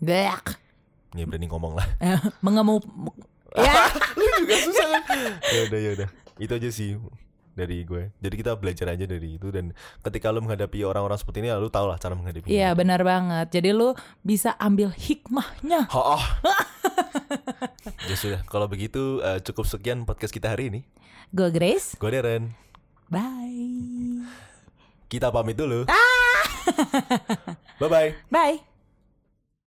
Ya berani ngomong lah. Mengemuk. Ya. Lu juga susah kan. Ya udah ya udah. Itu aja sih dari gue. Jadi kita belajar aja dari itu, dan ketika lu menghadapi orang-orang seperti ini, lu tau lah cara menghadapinya. Iya benar banget. Jadi lu bisa ambil hikmahnya. Oh. Ya sudah. Kalau begitu uh, cukup sekian podcast kita hari ini. Gue Grace. Gue Darren. Bye. Kita pamit dulu. Ah. Bye bye. Bye.